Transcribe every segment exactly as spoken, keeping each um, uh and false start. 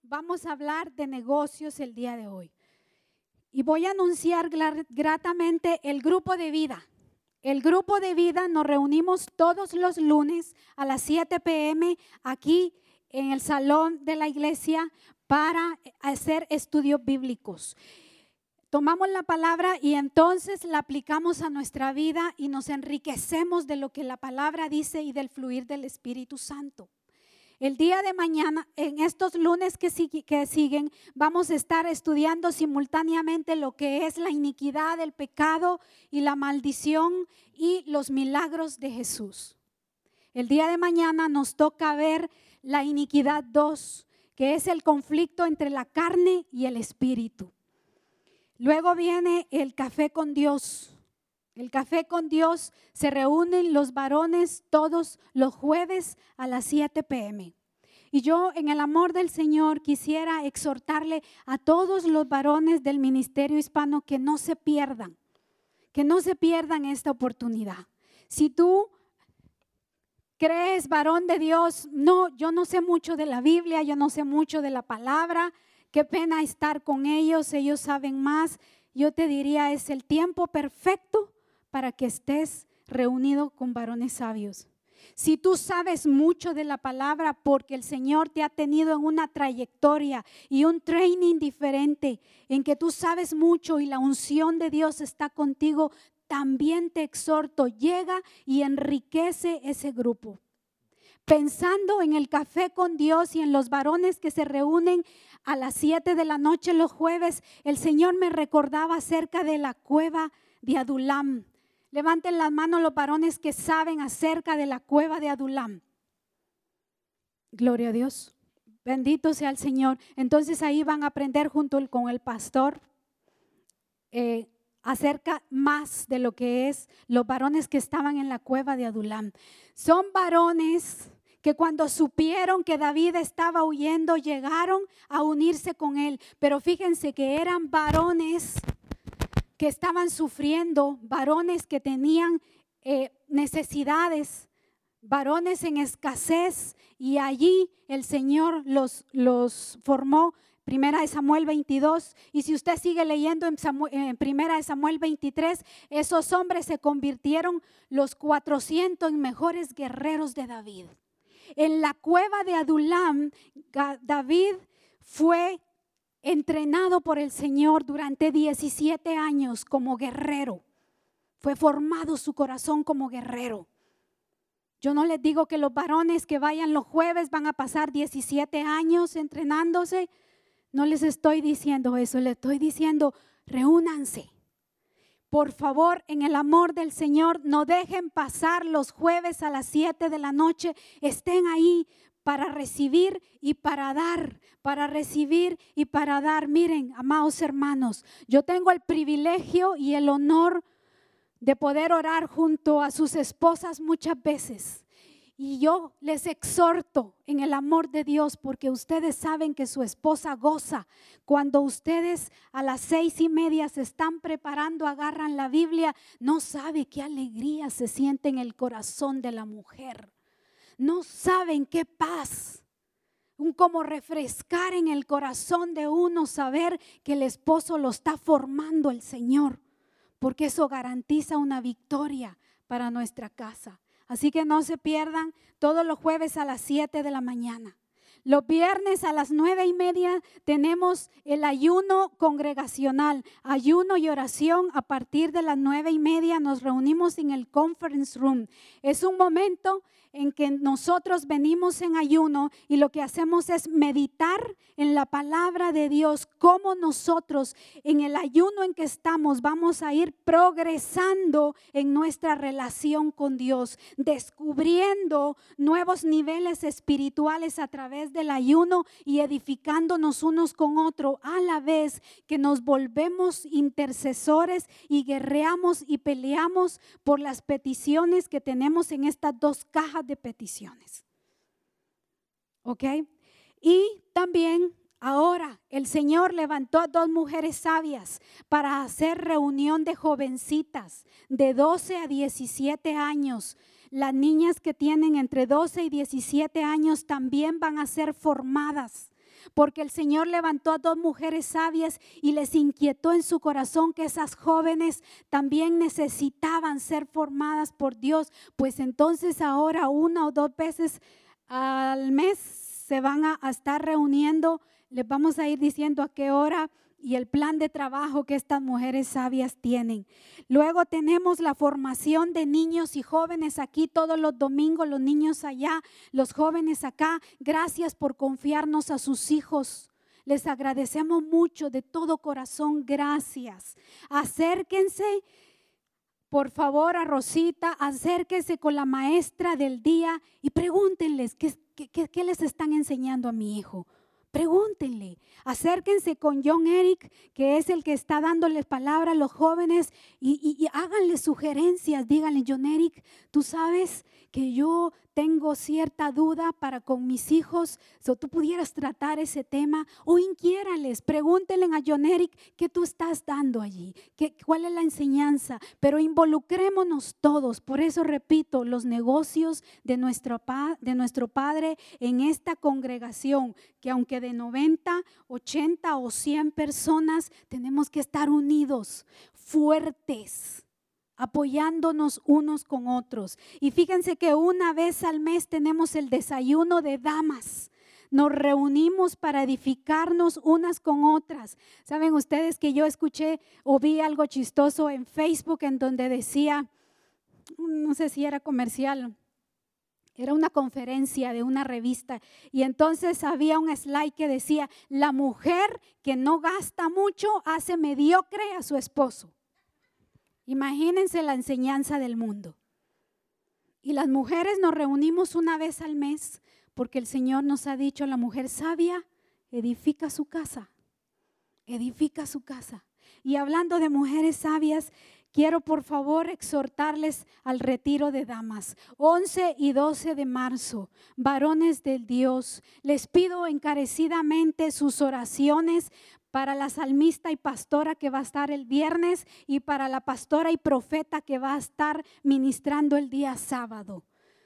vamos a hablar de negocios el día de hoy. Y voy a anunciar gratamente el grupo de vida. El grupo de vida nos reunimos todos los lunes a las siete p m aquí en el salón de la iglesia para hacer estudios bíblicos. Tomamos la palabra y entonces la aplicamos a nuestra vida y nos enriquecemos de lo que la palabra dice y del fluir del Espíritu Santo. El día de mañana, en estos lunes que, sig- que siguen, vamos a estar estudiando simultáneamente lo que es la iniquidad, el pecado y la maldición y los milagros de Jesús. El día de mañana nos toca ver la iniquidad dos, que es el conflicto entre la carne y el espíritu. Luego viene el café con Dios. El café con Dios se reúnen los varones todos los jueves a las siete p m Y yo en el amor del Señor quisiera exhortarle a todos los varones del ministerio hispano que no se pierdan, que no se pierdan esta oportunidad. Si tú crees varón de Dios, no, yo no sé mucho de la Biblia, yo no sé mucho de la palabra, qué pena estar con ellos, ellos saben más. Yo te diría, es el tiempo perfecto para que estés reunido con varones sabios. Si tú sabes mucho de la palabra porque el Señor te ha tenido en una trayectoria y un training diferente, en que tú sabes mucho y la unción de Dios está contigo, también te exhorto, llega y enriquece ese grupo. Pensando en el café con Dios y en los varones que se reúnen a las siete de la noche los jueves, el Señor me recordaba acerca de la cueva de Adulam. Levanten las manos los varones que saben acerca de la cueva de Adulam. Gloria a Dios. Bendito sea el Señor. Entonces ahí van a aprender junto con el pastor eh, acerca más de lo que es los varones que estaban en la cueva de Adulam. Son varones que cuando supieron que David estaba huyendo, llegaron a unirse con él. Pero fíjense que eran varones que estaban sufriendo, varones que tenían eh, necesidades, varones en escasez, y allí el Señor los, los formó. Primera de Samuel veintidós, y si usted sigue leyendo en, Samuel, en Primera de Samuel veintitrés, esos hombres se convirtieron los cuatrocientos mejores guerreros de David. En la cueva de Adulam, David fue entrenado por el Señor durante diecisiete años como guerrero. Fue formado su corazón como guerrero. Yo no les digo que los varones que vayan los jueves van a pasar diecisiete años entrenándose. No les estoy diciendo eso, les estoy diciendo, reúnanse. Por favor, en el amor del Señor, no dejen pasar los jueves a las siete de la noche. Estén ahí para recibir y para dar, para recibir y para dar. Miren, amados hermanos, yo tengo el privilegio y el honor de poder orar junto a sus esposas muchas veces. Y yo les exhorto en el amor de Dios, porque ustedes saben que su esposa goza cuando ustedes a las seis y media se están preparando, agarran la Biblia. No sabe qué alegría se siente en el corazón de la mujer. No saben qué paz, un como refrescar en el corazón de uno saber que el esposo lo está formando el Señor, porque eso garantiza una victoria para nuestra casa. Así que no se pierdan todos los jueves a las siete de la mañana. Los viernes a las nueve y media tenemos el ayuno congregacional, ayuno y oración. A partir de las nueve y media nos reunimos en el conference room. Es un momento en que nosotros venimos en ayuno y lo que hacemos es meditar en la palabra de Dios, cómo nosotros en el ayuno en que estamos vamos a ir progresando en nuestra relación con Dios, descubriendo nuevos niveles espirituales a través del ayuno y edificándonos unos con otros, a la vez que nos volvemos intercesores y guerreamos y peleamos por las peticiones que tenemos en estas dos cajas de peticiones. ¿Ok? Y también ahora el Señor levantó a dos mujeres sabias para hacer reunión de jovencitas de doce a diecisiete años. Las niñas que tienen entre doce y diecisiete años también van a ser formadas porque el Señor levantó a dos mujeres sabias y les inquietó en su corazón que esas jóvenes también necesitaban ser formadas por Dios. Pues entonces ahora una o dos veces al mes se van a, a estar reuniendo. Les vamos a ir diciendo a qué hora y el plan de trabajo que estas mujeres sabias tienen. Luego tenemos la formación de niños y jóvenes aquí todos los domingos, los niños allá, los jóvenes acá. Gracias por confiarnos a sus hijos. Les agradecemos mucho de todo corazón, gracias. Acérquense, por favor, a Rosita, acérquense con la maestra del día y pregúntenles qué, qué, qué les están enseñando a mi hijo. Pregúntenle, acérquense con John Eric, que es el que está dándoles palabra a los jóvenes, y, y, y háganle sugerencias. Díganle, John Eric, tú sabes que yo tengo cierta duda para con mis hijos, so, tú pudieras tratar ese tema, o inquiérales, pregúntenle a John Eric qué tú estás dando allí, qué, cuál es la enseñanza, pero involucrémonos todos. Por eso repito, los negocios de nuestro, de nuestro Padre en esta congregación, que aunque de noventa, ochenta o cien personas, tenemos que estar unidos, fuertes, apoyándonos unos con otros. Y fíjense que una vez al mes tenemos el desayuno de damas. Nos reunimos para edificarnos unas con otras. Saben ustedes que yo escuché o vi algo chistoso en Facebook en donde decía, no sé si era comercial, era una conferencia de una revista, y entonces había un slide que decía: la mujer que no gasta mucho hace mediocre a su esposo. Imagínense la enseñanza del mundo. Y las mujeres nos reunimos una vez al mes porque el Señor nos ha dicho: la mujer sabia edifica su casa, edifica su casa. Y hablando de mujeres sabias, quiero por favor exhortarles al retiro de damas, once y doce de marzo, varones del Dios. Les pido encarecidamente sus oraciones para la salmista y pastora que va a estar el viernes y para la pastora y profeta que va a estar ministrando el día sábado.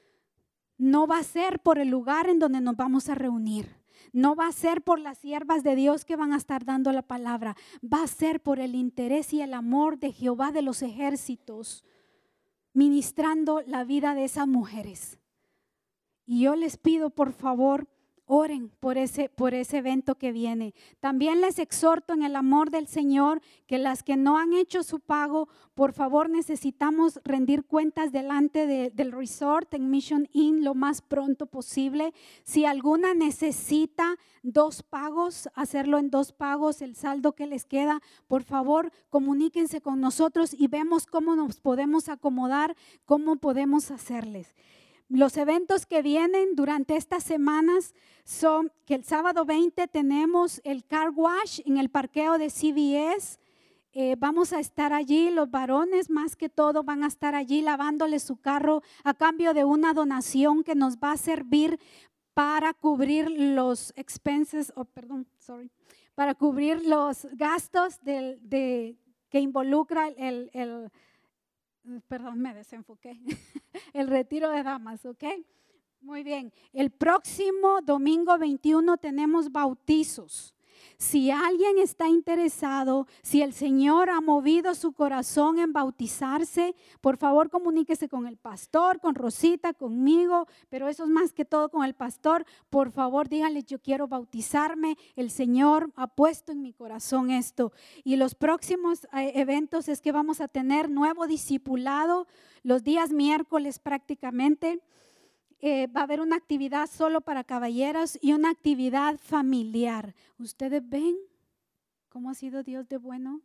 No va a ser por el lugar en donde nos vamos a reunir. No va a ser por las siervas de Dios que van a estar dando la palabra. Va a ser por el interés y el amor de Jehová de los ejércitos, ministrando la vida de esas mujeres. Y yo les pido, por favor, oren por ese, por ese evento que viene. También les exhorto en el amor del Señor que las que no han hecho su pago, por favor, necesitamos rendir cuentas delante de, del resort en Mission Inn lo más pronto posible. Si alguna necesita dos pagos, hacerlo en dos pagos, el saldo que les queda, por favor, comuníquense con nosotros y vemos cómo nos podemos acomodar, cómo podemos hacerles. Los eventos que vienen durante estas semanas son que el sábado veinte tenemos el car wash en el parqueo de C V S. Eh, vamos a estar allí, los varones más que todo van a estar allí lavándole su carro a cambio de una donación que nos va a servir para cubrir los expenses, oh, perdón, sorry, para cubrir los gastos de, de, que involucra el, el Perdón, me desenfoqué. El retiro de damas, ¿ok? Muy bien. El próximo domingo veintiuno tenemos bautizos. Si alguien está interesado, si el Señor ha movido su corazón en bautizarse, por favor comuníquese con el pastor, con Rosita, conmigo, pero eso es más que todo con el pastor. Por favor, díganle: yo quiero bautizarme, el Señor ha puesto en mi corazón esto. Y los próximos eh, eventos es que vamos a tener nuevo discipulado los días miércoles prácticamente. Eh, va a haber una actividad solo para caballeros y una actividad familiar. ¿Ustedes ven cómo ha sido Dios de bueno?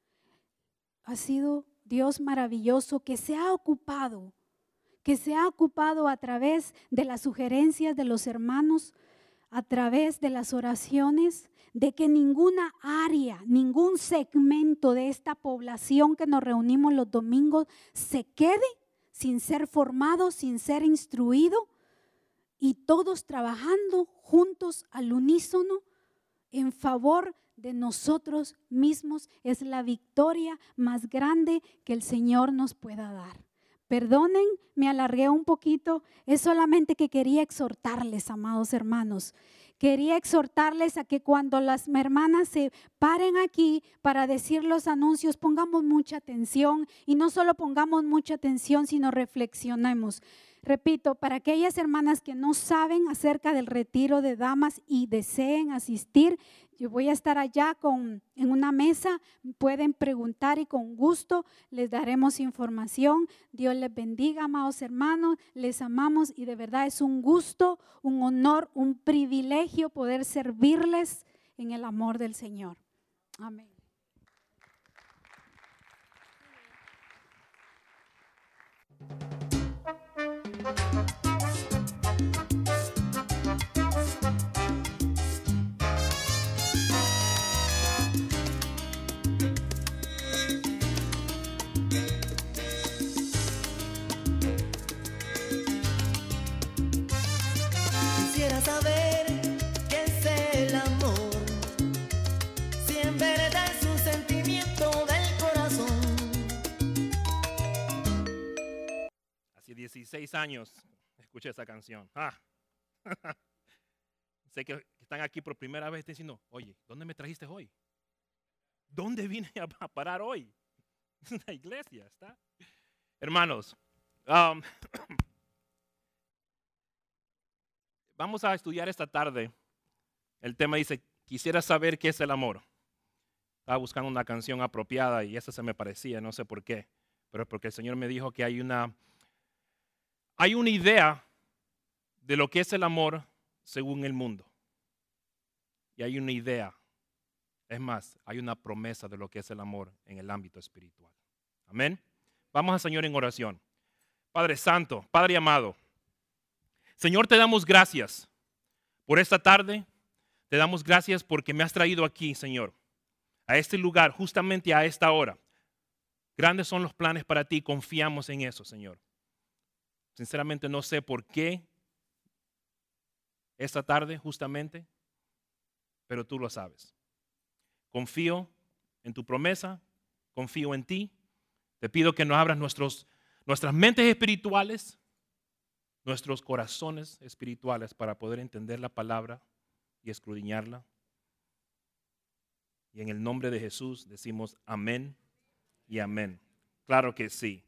Ha sido Dios maravilloso que se ha ocupado, que se ha ocupado a través de las sugerencias de los hermanos, a través de las oraciones, de que ninguna área, ningún segmento de esta población que nos reunimos los domingos se quede sin ser formado, sin ser instruido, y todos trabajando juntos al unísono en favor de nosotros mismos. Es la victoria más grande que el Señor nos pueda dar. Perdonen, me alargué un poquito. Es solamente que quería exhortarles, amados hermanos. Quería exhortarles a que cuando las hermanas se paren aquí para decir los anuncios, pongamos mucha atención y no solo pongamos mucha atención, sino reflexionemos. Repito, para aquellas hermanas que no saben acerca del retiro de damas y deseen asistir, yo voy a estar allá con, en una mesa, pueden preguntar y con gusto les daremos información. Dios les bendiga, amados hermanos, les amamos y de verdad es un gusto, un honor, un privilegio poder servirles en el amor del Señor. Amén. Quisiera saber qué es el amor, si en verdad es un sentimiento del corazón. Hace dieciséis años escuché esa canción. Ah. Sé que están aquí por primera vez diciendo, oye, ¿dónde me trajiste hoy? ¿Dónde vine a parar hoy? La iglesia, ¿está? Hermanos, um, vamos a estudiar esta tarde. El tema dice, quisiera saber qué es el amor. Estaba buscando una canción apropiada y esa se me parecía, no sé por qué. Pero es porque el Señor me dijo que hay una, hay una idea de lo que es el amor según el mundo. Y hay una idea, es más, hay una promesa de lo que es el amor en el ámbito espiritual. Amén. Vamos al Señor en oración. Padre Santo, Padre amado, Señor, te damos gracias por esta tarde. Te damos gracias porque me has traído aquí, Señor, a este lugar, justamente a esta hora. Grandes son los planes para ti, confiamos en eso, Señor. Sinceramente no sé por qué esta tarde, justamente, pero tú lo sabes. Confío en tu promesa, confío en ti. Te pido que nos abras nuestros, nuestras mentes espirituales, nuestros corazones espirituales para poder entender la palabra y escudriñarla. Y en el nombre de Jesús decimos amén y amén. Claro que sí.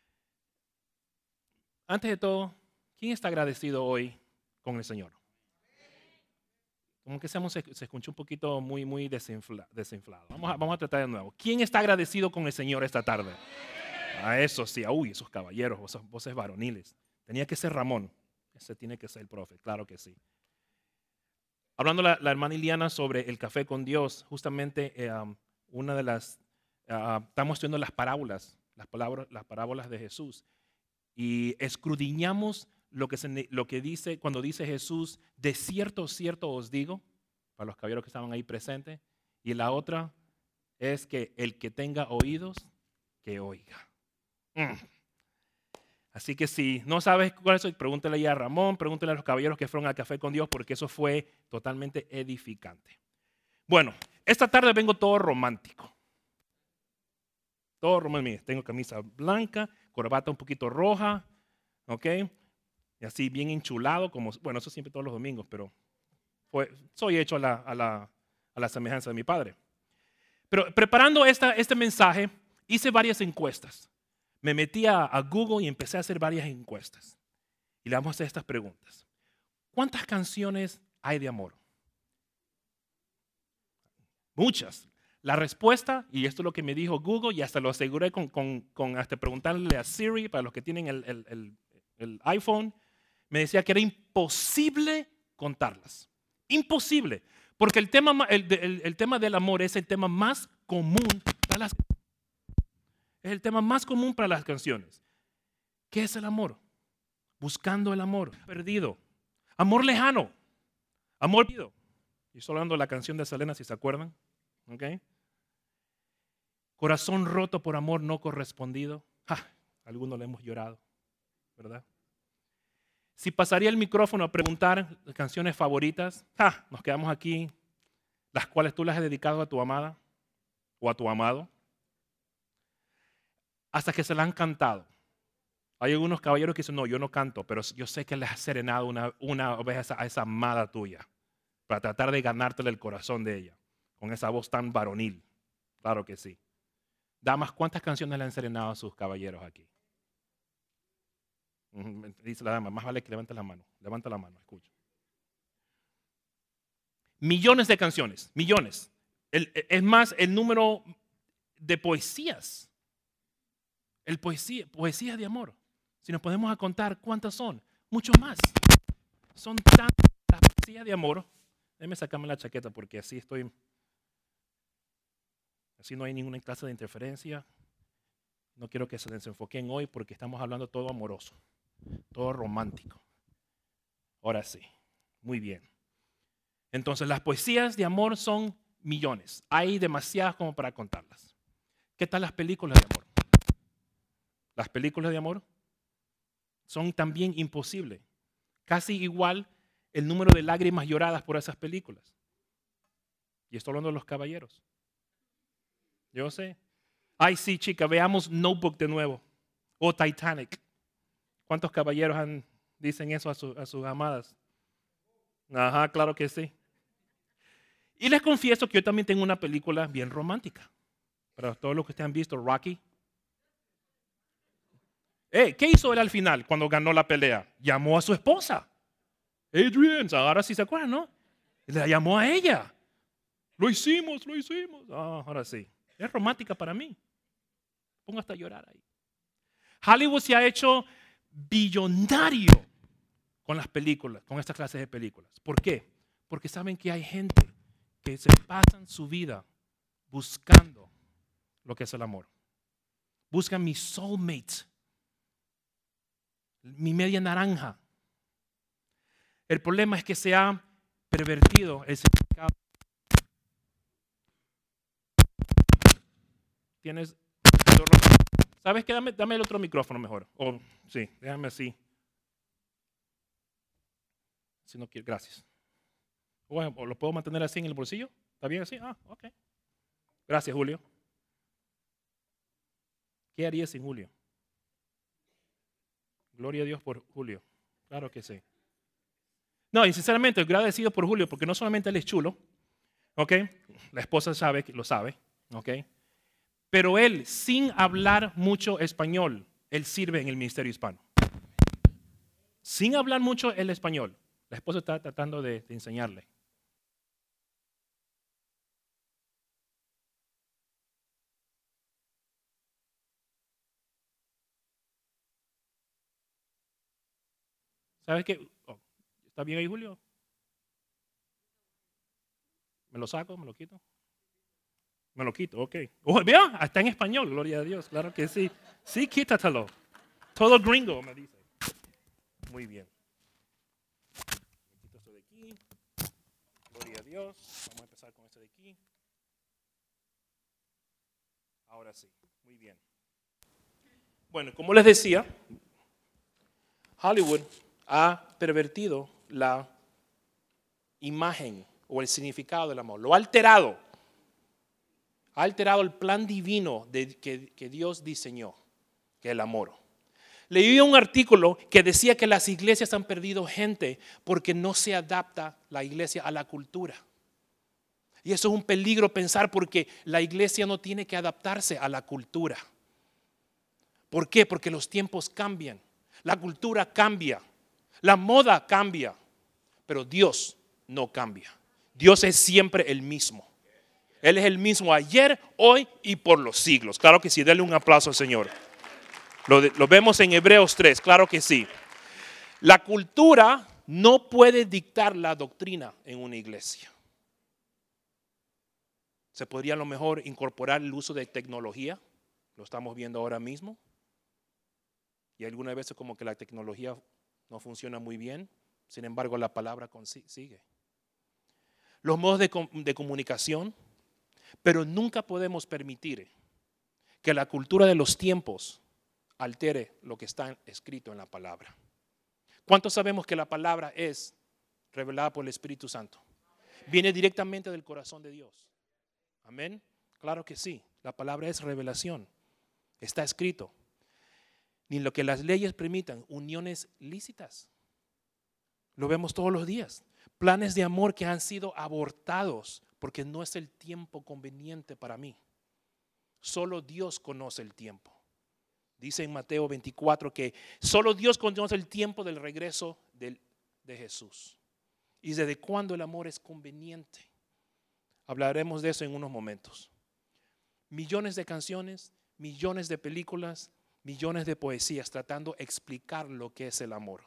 Antes de todo, ¿quién está agradecido hoy con el Señor? Como que seamos, se, se escuchó un poquito muy, muy desinfla, desinflado. Vamos a, vamos a tratar de nuevo. ¿Quién está agradecido con el Señor esta tarde? A eso sí, uy, esos caballeros, voces, voces varoniles. Tenía que ser Ramón. Ese tiene que ser el profe, claro que sí. Hablando la, la hermana Iliana sobre el café con Dios, justamente eh, um, una de las, uh, estamos estudiando las parábolas, las, palabras, las parábolas de Jesús. Y escudriñamos lo que, se, lo que dice cuando dice Jesús, de cierto, cierto os digo, para los caballeros que estaban ahí presentes. Y la otra es que el que tenga oídos, que oiga. Mm. Así que si no sabes cuál es, pregúntale ya a Ramón, pregúntale a los caballeros que fueron al café con Dios, porque eso fue totalmente edificante. Bueno, esta tarde vengo todo romántico. Todo romántico. Tengo camisa blanca, corbata un poquito roja, ¿ok? Y así bien enchulado, como, bueno, eso siempre todos los domingos, pero fue, soy hecho a la, a, la, a la semejanza de mi padre. Pero preparando esta, este mensaje, hice varias encuestas. Me metí a, a Google y empecé a hacer varias encuestas. Y le vamos a hacer estas preguntas. ¿Cuántas canciones hay de amor? Muchas. La respuesta, y esto es lo que me dijo Google, y hasta lo aseguré con, con, con hasta preguntarle a Siri, para los que tienen el, el, el, el iPhone, me decía que era imposible contarlas. Imposible. Porque el tema, el, el, el tema del amor es el tema más común para las Es el tema más común para las canciones. ¿Qué es el amor? Buscando el amor perdido. Amor lejano. Amor perdido. Y estoy hablando de la canción de Selena, si se acuerdan. ¿Okay? Corazón roto por amor no correspondido. ¡Ja! Algunos le hemos llorado, ¿verdad? Si pasaría el micrófono a preguntar canciones favoritas, ¡ja! Nos quedamos aquí, las cuales tú las has dedicado a tu amada o a tu amado, hasta que se la han cantado. Hay algunos caballeros que dicen, no, yo no canto, pero yo sé que le has serenado una, una vez a esa, a esa amada tuya para tratar de ganártele el corazón de ella con esa voz tan varonil. Claro que sí. Damas, ¿cuántas canciones le han serenado a sus caballeros aquí? Dice la dama, más vale que levante la mano. Levanta la mano, escucha. Millones de canciones, millones. El, es más, el número de poesías. El poesía, poesías de amor. Si nos podemos a contar cuántas son, mucho más. Son tantas las poesías de amor. Déjame sacarme la chaqueta porque así estoy. Así no hay ninguna clase de interferencia. No quiero que se desenfoquen hoy porque estamos hablando todo amoroso, todo romántico. Ahora sí, muy bien. Entonces las poesías de amor son millones. Hay demasiadas como para contarlas. ¿Qué tal las películas de amor? Las películas de amor son también imposibles. Casi igual el número de lágrimas lloradas por esas películas. Y estoy hablando de los caballeros. Yo sé. Ay, sí, chica, veamos Notebook de nuevo. O Titanic. ¿Cuántos caballeros han, dicen eso a, su, a sus amadas? Ajá, claro que sí. Y les confieso que yo también tengo una película bien romántica. Para todos los que ustedes han visto, Rocky. Eh, ¿Qué hizo él al final cuando ganó la pelea? Llamó a su esposa. Adrian, ahora sí se acuerdan, ¿no? La llamó a ella. Lo hicimos, lo hicimos. Ah, ahora sí. Es romántica para mí. Pongo hasta a llorar ahí. Hollywood se ha hecho billonario con las películas, con estas clases de películas. ¿Por qué? Porque saben que hay gente que se pasan su vida buscando lo que es el amor. Buscan mi soulmate, mi media naranja. El problema es que se ha pervertido el significado. Tienes, ¿sabes qué? Dame, dame el otro micrófono mejor. Oh, sí, déjame así. Si no quiero, gracias. Bueno, ¿o lo puedo mantener así en el bolsillo? ¿Está bien así? Ah, ok. Gracias, Julio. ¿Qué haría sin Julio? Gloria a Dios por Julio. Claro que sí. No, y sinceramente, agradecido por Julio, porque no solamente él es chulo, ¿ok? La esposa sabe, lo sabe, ¿ok? Pero él, sin hablar mucho español, él sirve en el ministerio hispano. Sin hablar mucho el español. La esposa está tratando de, de enseñarle. ¿Sabes qué? Oh, ¿está bien ahí, Julio? ¿Me lo saco? ¿Me lo quito? Me lo quito, ok. Oh, vean, está en español, gloria a Dios, claro que sí. Sí, quítatelo. Todo gringo, me dice. Muy bien. Me quito esto de aquí. Gloria a Dios. Vamos a empezar con esto de aquí. Ahora sí, muy bien. Bueno, como les decía, Hollywood ha pervertido la imagen o el significado del amor. Lo ha alterado. Ha alterado el plan divino de, que, que Dios diseñó, que es el amor. Leí un artículo que decía que las iglesias han perdido gente porque no se adapta la iglesia a la cultura. Y eso es un peligro pensar porque la iglesia no tiene que adaptarse a la cultura. ¿Por qué? Porque los tiempos cambian, la cultura cambia, la moda cambia, pero Dios no cambia. Dios es siempre el mismo. Él es el mismo ayer, hoy y por los siglos. Claro que sí, denle un aplauso al Señor. Lo, de, lo vemos en Hebreos tres, claro que sí. La cultura no puede dictar la doctrina en una iglesia. Se podría a lo mejor incorporar el uso de tecnología, lo estamos viendo ahora mismo. Y algunas veces como que la tecnología no funciona muy bien, sin embargo la palabra sigue. Los modos de, de comunicación, pero nunca podemos permitir que la cultura de los tiempos altere lo que está escrito en la palabra. ¿Cuántos sabemos que la palabra es revelada por el Espíritu Santo? Viene directamente del corazón de Dios. Amén. Claro que sí. La palabra es revelación. Está escrito. ni lo que las leyes permitan, uniones lícitas. Lo vemos todos los días. Planes de amor que han sido abortados porque no es el tiempo conveniente para mí. Solo Dios conoce el tiempo. Dice en Mateo veinticuatro que solo Dios conoce el tiempo del regreso de, de Jesús. Y desde cuándo el amor es conveniente. Hablaremos de eso en unos momentos. Millones de canciones, millones de películas, millones de poesías tratando de explicar lo que es el amor.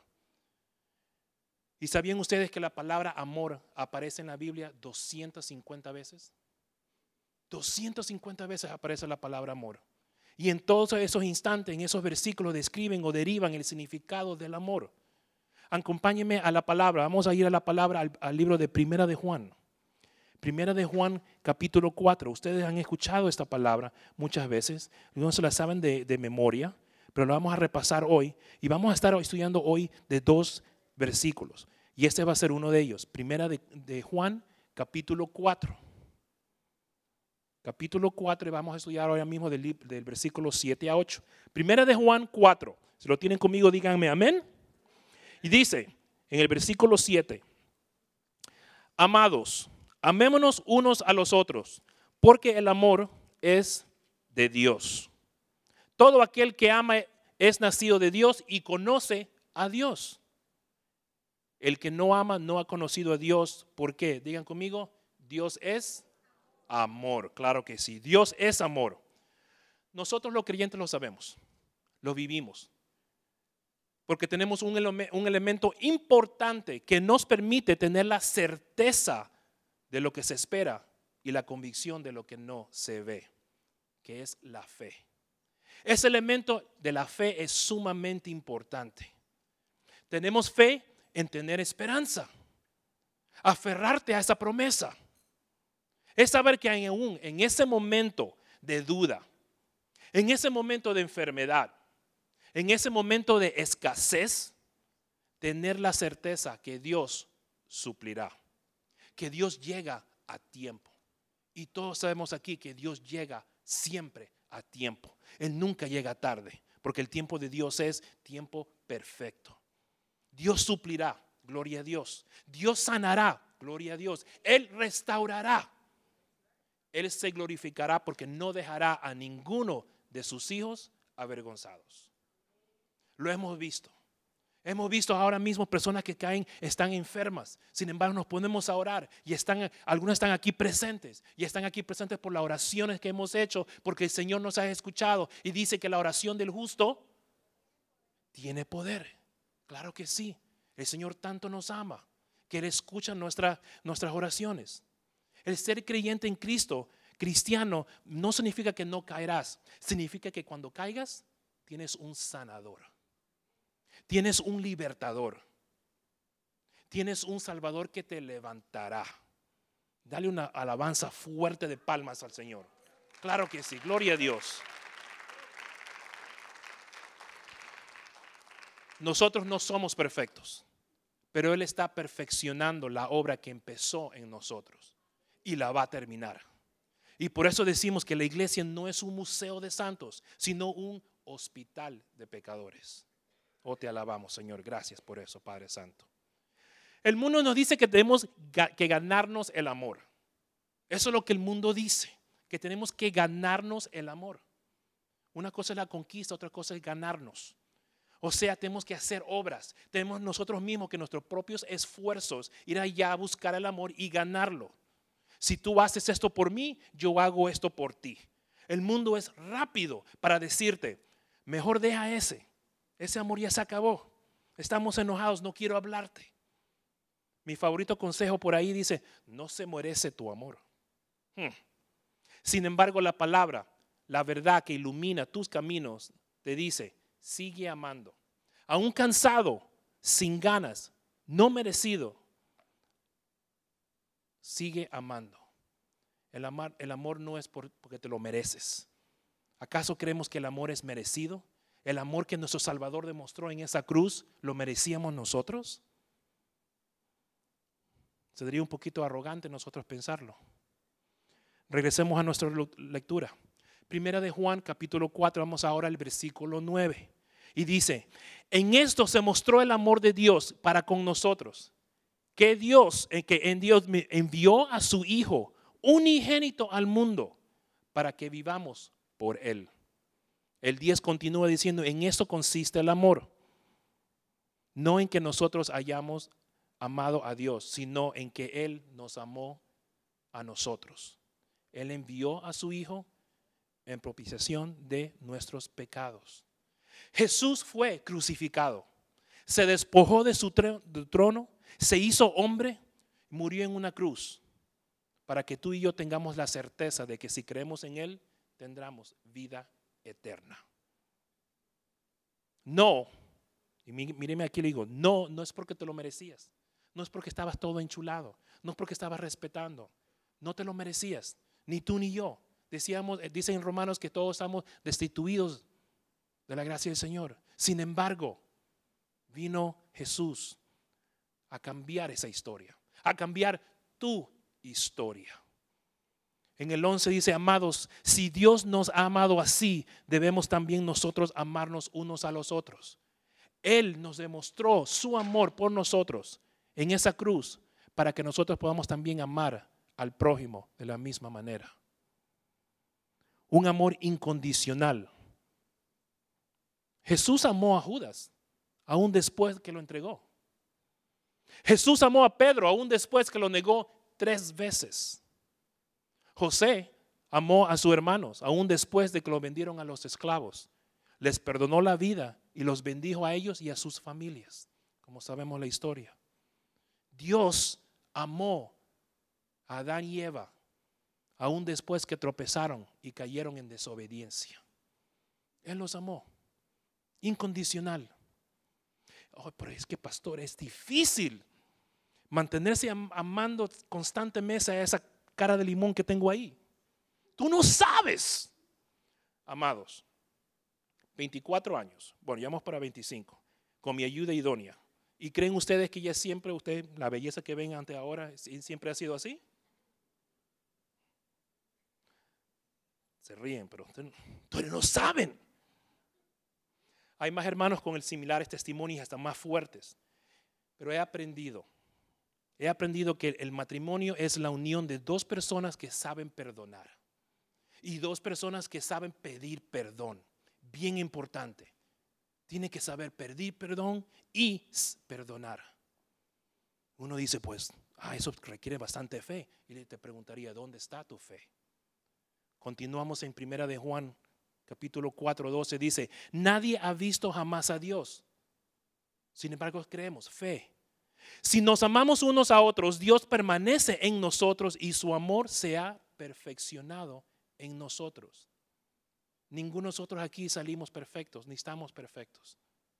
¿Y sabían ustedes que la palabra amor aparece en la Biblia doscientas cincuenta veces? doscientas cincuenta veces aparece la palabra amor. Y en todos esos instantes, en esos versículos describen o derivan el significado del amor. Acompáñenme a la palabra. Vamos a ir a la palabra al, al libro de Primera de Juan. Primera de Juan capítulo cuatro. Ustedes han escuchado esta palabra muchas veces. No se la saben de, de memoria, pero la vamos a repasar hoy. Y vamos a estar estudiando hoy de dos versículos. Y este va a ser uno de ellos. Primera de, de Juan capítulo cuatro. Capítulo cuatro, y vamos a estudiar ahora mismo del, del versículo siete a ocho. Primera de Juan cuatro. Si lo tienen conmigo, díganme amén. Y dice en el versículo siete: amados, amémonos unos a los otros, porque el amor es de Dios. Todo aquel que ama es nacido de Dios y conoce a Dios. El que no ama no ha conocido a Dios. ¿Por qué? Digan conmigo, Dios es amor. Claro que sí, Dios es amor. Nosotros los creyentes lo sabemos, lo vivimos. Porque tenemos un, ele- un elemento importante que nos permite tener la certeza de lo que se espera y la convicción de lo que no se ve, que es la fe. Ese elemento de la fe es sumamente importante. Tenemos fe en tener esperanza, aferrarte a esa promesa. Es saber que aún en ese momento de duda, en ese momento de enfermedad, en ese momento de escasez, tener la certeza que Dios suplirá, que Dios llega a tiempo. Y todos sabemos aquí que Dios llega siempre a tiempo. Él nunca llega tarde, porque el tiempo de Dios es tiempo perfecto. Dios suplirá, gloria a Dios. Dios sanará, gloria a Dios. Él restaurará. Él se glorificará porque no dejará a ninguno de sus hijos avergonzados. Lo hemos visto. Hemos visto ahora mismo personas que caen, están enfermas. Sin embargo, nos ponemos a orar y están, algunos están aquí presentes y están aquí presentes por las oraciones que hemos hecho, porque el Señor nos ha escuchado y dice que la oración del justo tiene poder. Claro que sí. El Señor tanto nos ama que Él escucha nuestra, nuestras oraciones. El ser creyente en Cristo, cristiano, no significa que no caerás. Significa que cuando caigas, tienes un sanador. Tienes un libertador. Tienes un salvador que te levantará. Dale una alabanza fuerte de palmas al Señor. Claro que sí, gloria a Dios. Nosotros no somos perfectos, pero Él está perfeccionando la obra que empezó en nosotros y la va a terminar. Y por eso decimos que la iglesia no es un museo de santos, sino un hospital de pecadores. Oh, te alabamos, Señor. Gracias por eso, Padre Santo. El mundo nos dice que tenemos que ganarnos el amor. Eso es lo que el mundo dice, que tenemos que ganarnos el amor. Una cosa es la conquista, otra cosa es ganarnos. O sea, tenemos que hacer obras. Tenemos nosotros mismos que nuestros propios esfuerzos ir allá a buscar el amor y ganarlo. Si tú haces esto por mí, yo hago esto por ti. El mundo es rápido para decirte, mejor deja ese. Ese amor ya se acabó. Estamos enojados, no quiero hablarte. Mi favorito consejo por ahí dice, no se merece tu amor. Hmm. Sin embargo, la palabra, la verdad que ilumina tus caminos, te dice, sigue amando. Aún cansado, sin ganas, no merecido, sigue amando. El amor, el amor no es por, porque te lo mereces. ¿Acaso creemos que el amor es merecido? ¿El amor que nuestro Salvador demostró en esa cruz lo merecíamos nosotros? Sería un poquito arrogante nosotros pensarlo. Regresemos a nuestra lectura. Primera de Juan, capítulo cuatro, vamos ahora al versículo nueve. Y dice, en esto se mostró el amor de Dios para con nosotros, que Dios, que en Dios envió a su Hijo unigénito al mundo para que vivamos por Él. El diez continúa diciendo, en esto consiste el amor, no en que nosotros hayamos amado a Dios, sino en que Él nos amó a nosotros. Él envió a su Hijo en propiciación de nuestros pecados. Jesús fue crucificado, se despojó de su trono, se hizo hombre, murió en una cruz para que tú y yo tengamos la certeza de que si creemos en Él, tendremos vida eterna. No, y míreme aquí, le digo, no, no es porque te lo merecías, no es porque estabas todo enchulado, no es porque estabas respetando, no te lo merecías, ni tú ni yo. Decíamos, dicen en Romanos que todos estamos destituidos de la gracia del Señor. Sin embargo, vino Jesús a cambiar esa historia, a cambiar tu historia. En el once dice, amados, si Dios nos ha amado así, debemos también nosotros amarnos unos a los otros. Él nos demostró su amor por nosotros en esa cruz para que nosotros podamos también amar al prójimo de la misma manera. Un amor incondicional. Jesús amó a Judas aún después que lo entregó. Jesús amó a Pedro aún después que lo negó tres veces. José amó a sus hermanos aún después de que lo vendieron a los esclavos. Les perdonó la vida y los bendijo a ellos y a sus familias, como sabemos la historia. Dios amó a Adán y Eva aún después que tropezaron y cayeron en desobediencia. Él los amó incondicional. Oh, pero es que, pastor, es difícil mantenerse am- amando constantemente a esa cara de limón que tengo ahí. Tú no sabes, amados. veinticuatro años, bueno, ya vamos para veinticinco, con mi ayuda idónea. ¿Y creen ustedes que ya siempre, usted, la belleza que ven ante ahora, siempre ha sido así? Se ríen, pero ustedes, ustedes no saben. Hay más hermanos con el similares testimonios, hasta más fuertes. Pero he aprendido, he aprendido que el matrimonio es la unión de dos personas que saben perdonar y dos personas que saben pedir perdón. Bien importante. Tiene que saber pedir perdón y perdonar. Uno dice, pues, ah, eso requiere bastante fe. Y te preguntaría, ¿dónde está tu fe? Continuamos en Primera de Juan, capítulo cuatro, doce, dice, nadie ha visto jamás a Dios. Sin embargo, creemos, fe. Si nos amamos unos a otros, Dios permanece en nosotros y su amor se ha perfeccionado en nosotros. Ninguno de nosotros aquí salimos perfectos, ni estamos perfectos.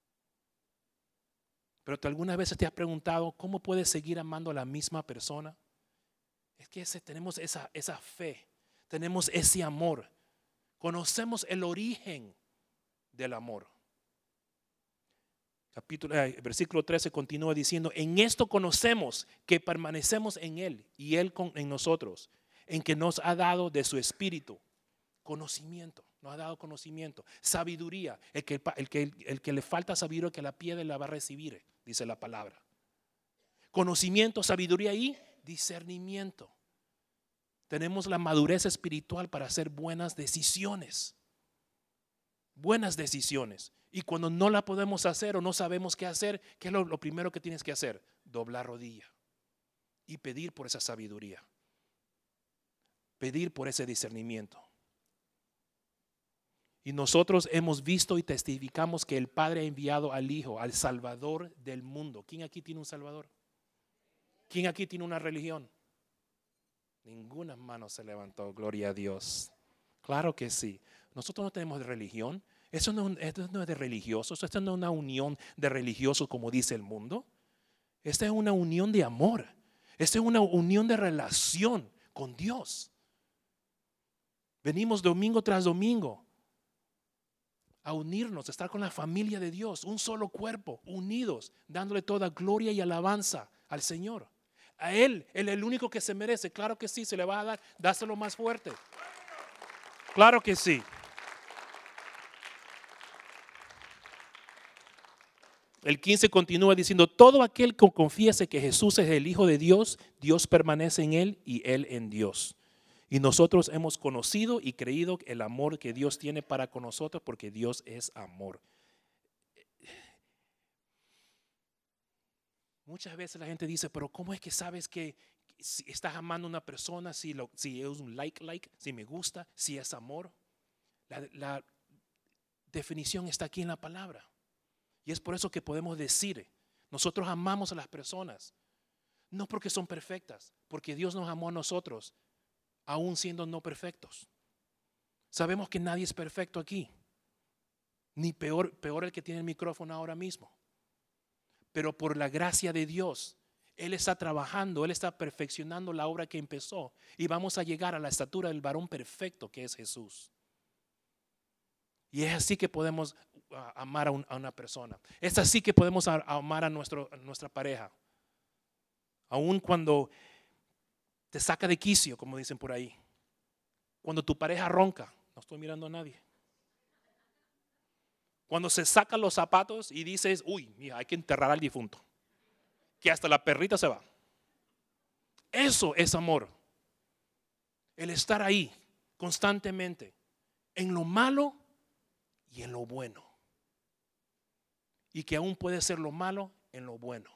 Pero ¿tú algunas veces te has preguntado cómo puedes seguir amando a la misma persona? Es que ese, tenemos esa, esa fe, tenemos ese amor, conocemos el origen del amor. Capítulo, eh, versículo trece continúa diciendo, en esto conocemos que permanecemos en Él y Él con, en nosotros, en que nos ha dado de su espíritu. Conocimiento, nos ha dado conocimiento, sabiduría. El que, el, que, el que le falta sabiduría, que la piedra la va a recibir, dice la palabra. Conocimiento, sabiduría y discernimiento. Tenemos la madurez espiritual para hacer buenas decisiones. Buenas decisiones. Y cuando no la podemos hacer o no sabemos qué hacer, ¿qué es lo, lo primero que tienes que hacer? Doblar rodilla y pedir por esa sabiduría. Pedir por ese discernimiento. Y nosotros hemos visto y testificamos que el Padre ha enviado al Hijo, al Salvador del mundo. ¿Quién aquí tiene un Salvador? ¿Quién aquí tiene una religión? Ninguna mano se levantó, gloria a Dios. Claro que sí. Nosotros no tenemos religión. Eso no, esto no es de religiosos. Esto no es una unión de religiosos como dice el mundo. Esta es una unión de amor. Esta es una unión de relación con Dios. Venimos domingo tras domingo a unirnos, a estar con la familia de Dios, un solo cuerpo, unidos, dándole toda gloria y alabanza al Señor. A Él, Él es el único que se merece. Claro que sí, se le va a dar, dáselo más fuerte. Claro que sí. el quince continúa diciendo, todo aquel que confiese que Jesús es el Hijo de Dios, Dios permanece en él y él en Dios. Y nosotros hemos conocido y creído el amor que Dios tiene para con nosotros, porque Dios es amor. Muchas veces la gente dice, pero ¿cómo es que sabes que si estás amando a una persona, si, lo, si es un like, like, si me gusta, si es amor? La, la definición está aquí en la palabra. Y es por eso que podemos decir, nosotros amamos a las personas, no porque son perfectas, porque Dios nos amó a nosotros, aún siendo no perfectos. Sabemos que nadie es perfecto aquí, ni peor, peor el que tiene el micrófono ahora mismo. Pero por la gracia de Dios, Él está trabajando, Él está perfeccionando la obra que empezó, y vamos a llegar a la estatura del varón perfecto que es Jesús. Y es así que podemos uh, amar a, un, a una persona. Es así que podemos a, a amar a, nuestro, a nuestra pareja. Aun cuando te saca de quicio, como dicen por ahí. Cuando tu pareja ronca, no estoy mirando a nadie. Cuando se sacan los zapatos y dices, uy, mira, hay que enterrar al difunto. Que hasta la perrita se va. Eso es amor. El estar ahí constantemente, en lo malo y en lo bueno. Y que aún puede ser lo malo en lo bueno.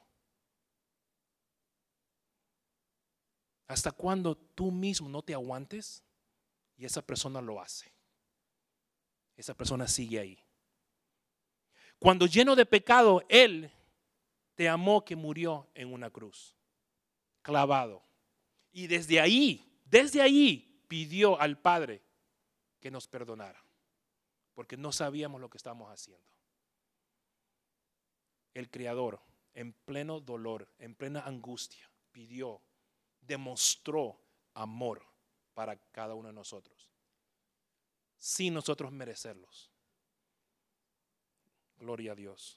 ¿Hasta cuando tú mismo no te aguantes y esa persona lo hace? Esa persona sigue ahí. Cuando lleno de pecado, Él te amó que murió en una cruz, clavado. Y desde ahí, desde ahí pidió al Padre que nos perdonara, porque no sabíamos lo que estábamos haciendo. El Creador, en pleno dolor, en plena angustia, pidió, demostró amor para cada uno de nosotros, sin nosotros merecerlos. Gloria a Dios.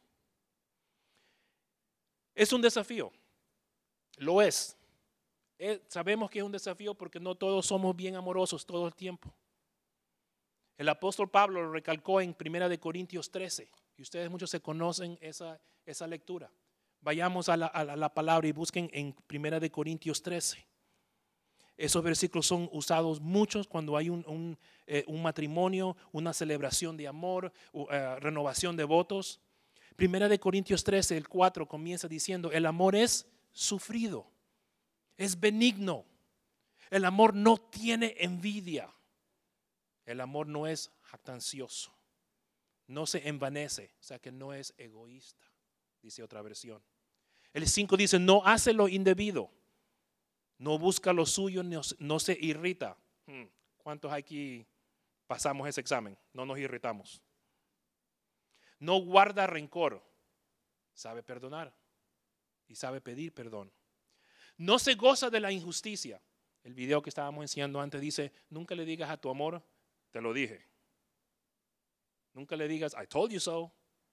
Es un desafío, lo es. es. Sabemos que es un desafío porque no todos somos bien amorosos todo el tiempo. El apóstol Pablo lo recalcó en primera de Corintios trece, y ustedes muchos se conocen esa, esa lectura. Vayamos a la, a la palabra y busquen en primera de Corintios trece. Esos versículos son usados muchos cuando hay un, un, eh, un matrimonio, una celebración de amor, uh, renovación de votos. Primera de Corintios trece, el cuatro comienza diciendo, el amor es sufrido, es benigno. El amor no tiene envidia. El amor no es jactancioso, no se envanece, o sea que no es egoísta, dice otra versión. El cinco dice, no hace lo indebido, no busca lo suyo, no, no se irrita. Hmm. ¿Cuántos aquí pasamos ese examen? No nos irritamos. No guarda rencor, sabe perdonar y sabe pedir perdón. No se goza de la injusticia. El video que estábamos enseñando antes dice, nunca le digas a tu amor, te lo dije. Nunca le digas, I told you so.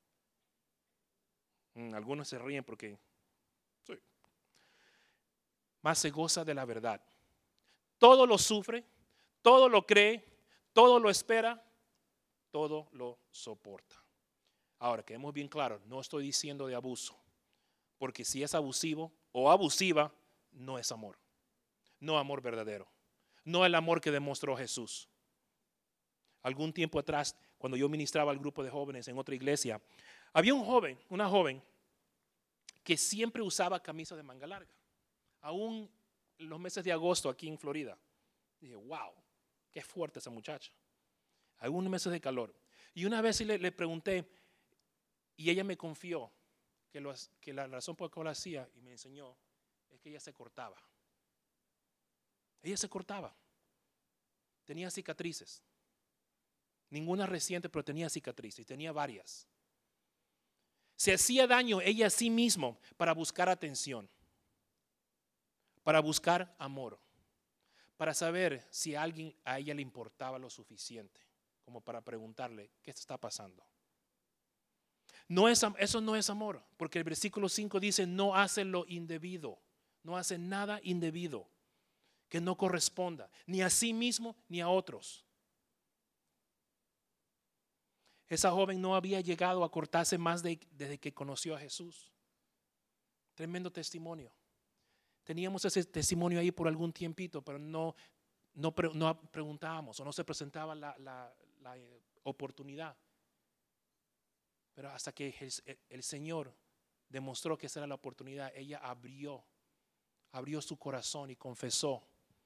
Hmm, algunos se ríen porque sí. Más se goza de la verdad. Todo lo sufre, todo lo cree, todo lo espera, todo lo soporta. Ahora, quedemos bien claros, no estoy diciendo de abuso, porque si es abusivo o abusiva, no es amor. No amor verdadero. No el amor que demostró Jesús. Algún tiempo atrás, cuando yo ministraba al grupo de jóvenes en otra iglesia, había un joven, una joven, que siempre usaba camisa de manga larga. Aún en los meses de agosto aquí en Florida. Dije, wow, qué fuerte esa muchacha. Algunos meses de calor. Y una vez le, le pregunté, y ella me confió que, lo, que la razón por la que lo hacía, y me enseñó, es que ella se cortaba. Ella se cortaba. Tenía cicatrices. Ninguna reciente, pero tenía cicatrices. Tenía varias. Se hacía daño ella a sí misma para buscar atención. Para buscar amor. Para saber si a alguien a ella le importaba lo suficiente. Como para preguntarle, ¿qué está pasando? No es, eso no es amor, porque el versículo cinco dice, no hace lo indebido, no hace nada indebido que no corresponda, ni a sí mismo ni a otros. Esa joven no había llegado a cortarse más de, desde que conoció a Jesús. Tremendo testimonio. Teníamos ese testimonio ahí por algún tiempito, pero no, no, no preguntábamos o no se presentaba la, la, la oportunidad. Pero hasta que el, el Señor demostró que esa era la oportunidad, ella abrió, abrió su corazón y confesó.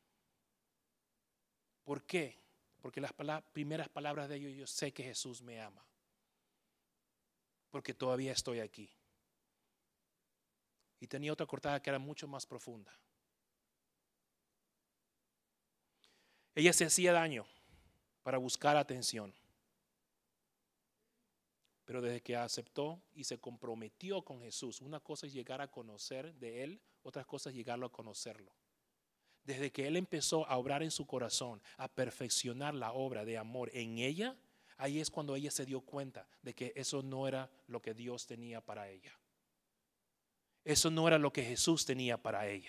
¿Por qué? Porque las palabras, primeras palabras de ellos, yo sé que Jesús me ama. Porque todavía estoy aquí. Y tenía otra cortada que era mucho más profunda. Ella se hacía daño para buscar atención. Pero desde que aceptó y se comprometió con Jesús, una cosa es llegar a conocer de Él, otra cosa es llegarlo a conocerlo. Desde que Él empezó a obrar en su corazón, a perfeccionar la obra de amor en ella, ahí es cuando ella se dio cuenta de que eso no era lo que Dios tenía para ella. Eso no era lo que Jesús tenía para ella.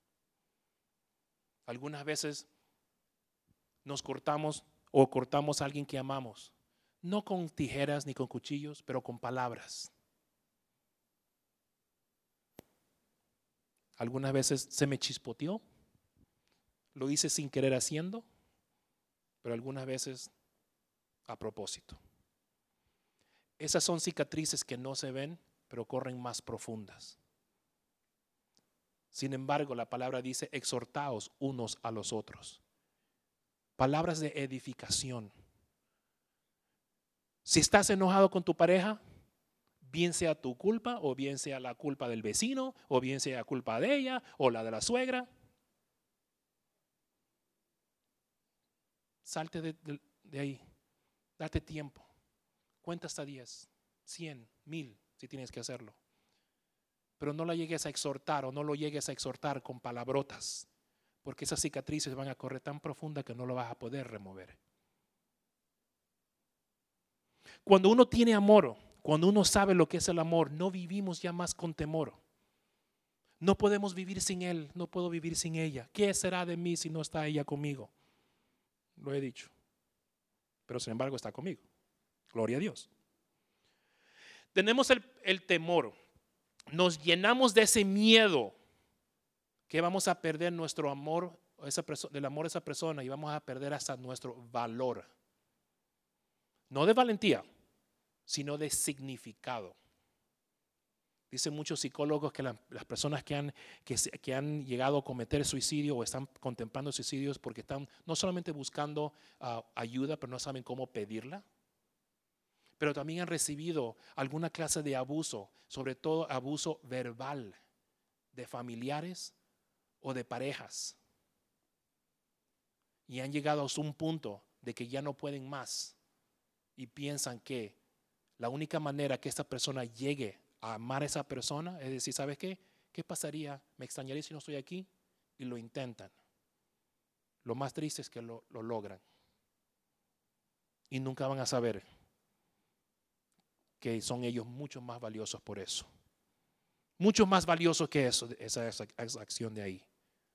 Algunas veces nos cortamos o cortamos a alguien que amamos. No con tijeras ni con cuchillos, pero con palabras. Algunas veces se me chispoteó. Lo hice sin querer haciendo, pero algunas veces a propósito. Esas son cicatrices que no se ven, pero corren más profundas. Sin embargo, la palabra dice, exhortaos unos a los otros. Palabras de edificación. Si estás enojado con tu pareja, bien sea tu culpa o bien sea la culpa del vecino o bien sea la culpa de ella o la de la suegra, salte de, de, de ahí, date tiempo, cuenta hasta diez, cien, mil si tienes que hacerlo. Pero no la llegues a exhortar o no lo llegues a exhortar con palabrotas, porque esas cicatrices van a correr tan profunda que no lo vas a poder remover. Cuando uno tiene amor, cuando uno sabe lo que es el amor, no vivimos ya más con temor. No podemos vivir sin él, no puedo vivir sin ella. ¿Qué será de mí si no está ella conmigo? Lo he dicho, pero sin embargo está conmigo. Gloria a Dios. Tenemos el, el temor. Nos llenamos de ese miedo que vamos a perder nuestro amor, esa perso- del amor a esa persona, y vamos a perder hasta nuestro valor. No de valentía, sino de significado. Dicen muchos psicólogos que la, las personas que han, que, se, que han llegado a cometer suicidio o están contemplando suicidios porque están no solamente buscando uh, ayuda, pero no saben cómo pedirla. Pero también han recibido alguna clase de abuso, sobre todo abuso verbal de familiares o de parejas. Y han llegado a un punto de que ya no pueden más y piensan que la única manera que esta persona llegue a amar a esa persona es decir, ¿sabes qué? ¿Qué pasaría? ¿Me extrañaría si no estoy aquí? Y lo intentan. Lo más triste es que lo, lo logran. Y nunca van a saber que son ellos mucho más valiosos por eso. Mucho más valiosos que eso, esa, esa, esa acción de ahí.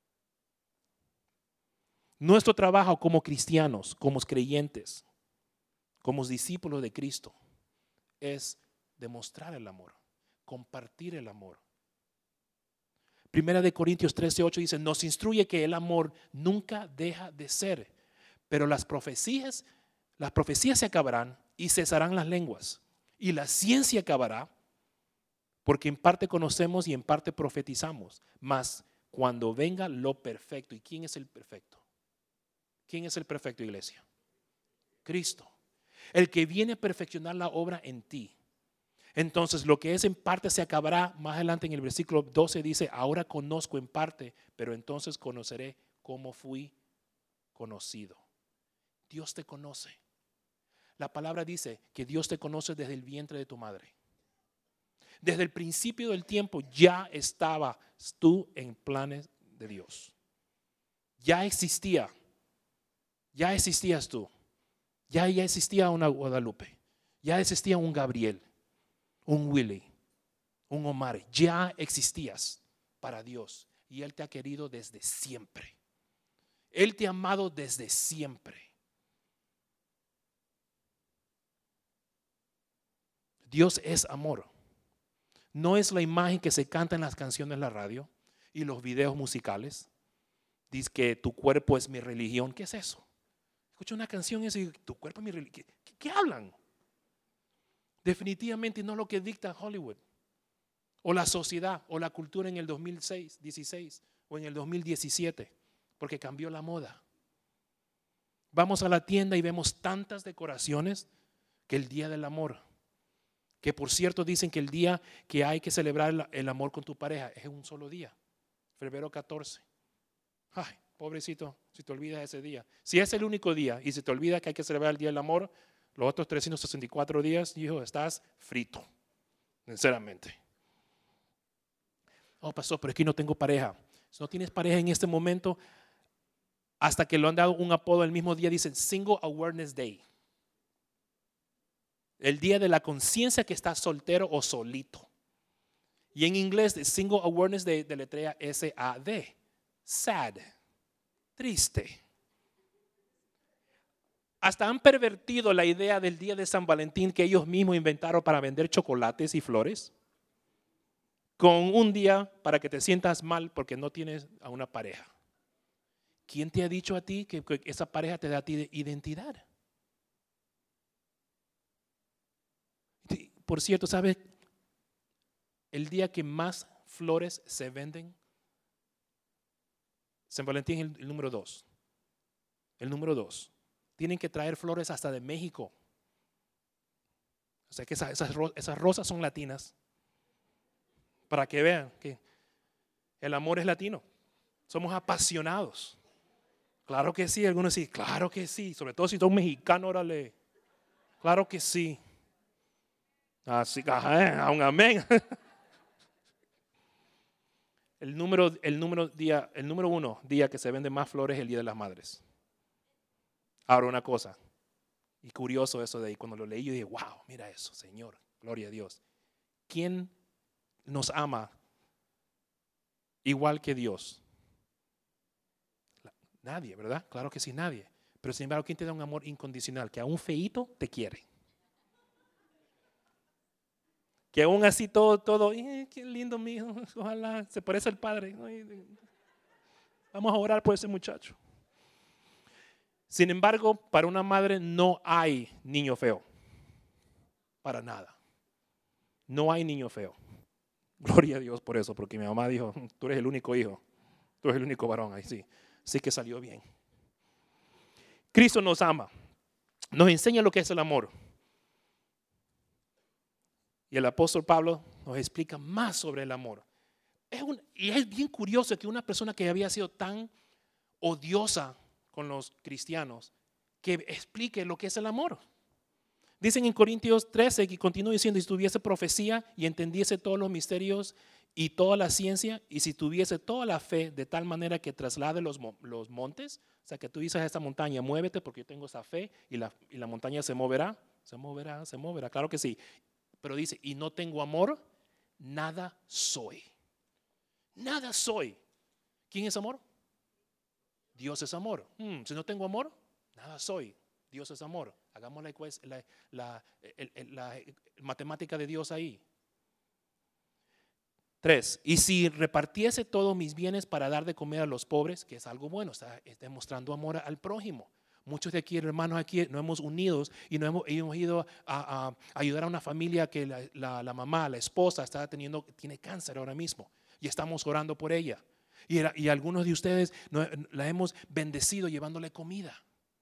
Nuestro trabajo como cristianos, como creyentes, como discípulos de Cristo, es demostrar el amor, compartir el amor. Primera de Corintios trece ocho dice, nos instruye que el amor nunca deja de ser, pero las profecías, las profecías se acabarán y cesarán las lenguas, y la ciencia acabará, porque en parte conocemos y en parte profetizamos, mas cuando venga lo perfecto. ¿Y quién es el perfecto? ¿Quién es el perfecto, iglesia? Cristo. El que viene a perfeccionar la obra en ti. Entonces lo que es en parte se acabará. Más adelante en el versículo doce dice, ahora conozco en parte, pero entonces conoceré cómo fui conocido. Dios te conoce. La palabra dice que Dios te conoce desde el vientre de tu madre. Desde el principio del tiempo ya estabas tú en planes de Dios. Ya existía. Ya existías tú. Ya, ya existía una Guadalupe. Ya existía un Gabriel. Un Willy. Un Omar. Ya existías para Dios. Y Él te ha querido desde siempre. Él te ha amado desde siempre. Dios es amor. No es la imagen que se canta en las canciones de la radio y los videos musicales. Dice que tu cuerpo es mi religión. ¿Qué es eso? Escucha una canción y dice, tu cuerpo es mi religión. ¿Qué, qué, qué hablan? Definitivamente no es lo que dicta Hollywood o la sociedad o la cultura en el dos mil dieciséis o en el dos mil diecisiete, porque cambió la moda. Vamos a la tienda y vemos tantas decoraciones que el Día del Amor, que por cierto dicen que el día que hay que celebrar el amor con tu pareja es un solo día, febrero catorce. Ay, pobrecito, si te olvidas ese día. Si es el único día y si te olvidas que hay que celebrar el Día del Amor, los otros trescientos sesenta y cuatro días, hijo, estás frito, sinceramente. Oh, pastor, pero es que no tengo pareja. Si no tienes pareja en este momento, hasta que lo han dado un apodo el mismo día, dicen Single Awareness Day. El día de la conciencia que estás soltero o solito. Y en inglés, Single Awareness Day deletrea S A D. Sad. Triste. Hasta han pervertido la idea del día de San Valentín que ellos mismos inventaron para vender chocolates y flores, con un día para que te sientas mal porque no tienes a una pareja. ¿Quién te ha dicho a ti que esa pareja te da a ti identidad? Por cierto, ¿sabes? El día que más flores se venden, San Valentín es el, el número dos. El número dos. Tienen que traer flores hasta de México. O sea que esas, esas, esas rosas son latinas. Para que vean que el amor es latino. Somos apasionados. Claro que sí, algunos sí, claro que sí. Sobre todo si tú eres mexicano, órale. Claro que sí. Así, ajá, un amén. El número, el, número día, el número uno día que se venden más flores es el Día de las Madres. Ahora una cosa, y curioso eso de ahí, cuando lo leí yo dije, wow, mira eso, Señor, gloria a Dios. ¿Quién nos ama igual que Dios? Nadie, ¿verdad? Claro que sí, nadie. Pero sin embargo, ¿quién te da un amor incondicional? Que aún feíto te quiere. Que aún así todo, todo, eh, qué lindo mi hijo, ojalá se parece al padre. Vamos a orar por ese muchacho. Sin embargo, para una madre no hay niño feo. Para nada. No hay niño feo. Gloria a Dios por eso, porque mi mamá dijo, tú eres el único hijo, tú eres el único varón. Ahí sí, sí que salió bien. Cristo nos ama, nos enseña lo que es el amor. Y el apóstol Pablo nos explica más sobre el amor. Es un, y es bien curioso que una persona que había sido tan odiosa con los cristianos, que explique lo que es el amor. Dicen en Corintios trece que continúa diciendo, si tuviese profecía y entendiese todos los misterios y toda la ciencia, y si tuviese toda la fe de tal manera que traslade los, los montes, o sea que tú dices a esta montaña, muévete porque yo tengo esa fe y la, y la montaña se moverá, se moverá, se moverá, claro que sí. Pero dice, y no tengo amor, nada soy. Nada soy. ¿Quién es amor? Dios es amor. Hmm, si no tengo amor, nada soy. Dios es amor. Hagamos la, la, la, la, la matemática de Dios ahí. Tres, y si repartiese todos mis bienes para dar de comer a los pobres, que es algo bueno, está, está demostrando amor al prójimo. Muchos de aquí, hermanos, aquí nos hemos unido y nos hemos, hemos ido a, a ayudar a una familia que la, la, la mamá, la esposa, está teniendo, tiene cáncer ahora mismo y estamos orando por ella. Y, era, y algunos de ustedes no, la hemos bendecido llevándole comida.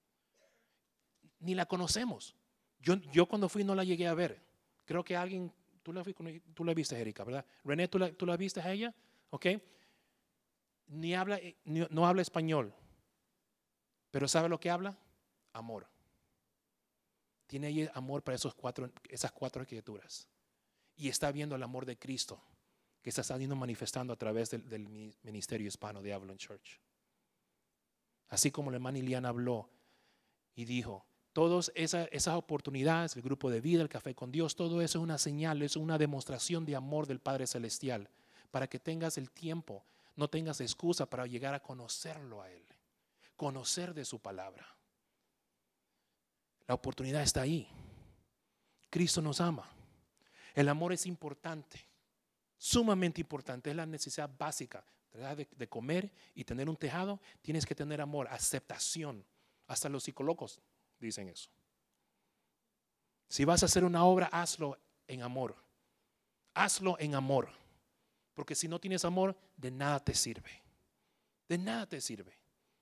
Ni la conocemos. Yo, yo cuando fui no la llegué a ver. Creo que alguien, tú la, tú la viste, Erika, ¿verdad? René, ¿tú la, tú la viste a ella? ¿Ok? Ni habla, ni, no habla español. Pero ¿sabe lo que habla? Amor. Tiene ella amor para esos cuatro, esas cuatro criaturas. Y está viendo el amor de Cristo que se está siendo manifestando a través del, del ministerio hispano de Avalon Church. Así como la hermana Iliana habló y dijo, todas esa, esas oportunidades, el grupo de vida, el café con Dios, todo eso es una señal, es una demostración de amor del Padre Celestial para que tengas el tiempo, no tengas excusa para llegar a conocerlo a Él. Conocer de su palabra. La oportunidad está ahí. Cristo nos ama. El amor es importante, sumamente importante, es la necesidad básica. De, de comer y tener un tejado, tienes que tener amor, aceptación. Hasta los psicólogos dicen eso. Si vas a hacer una obra, hazlo en amor. Hazlo en amor. Porque si no tienes amor, de nada te sirve. De nada te sirve.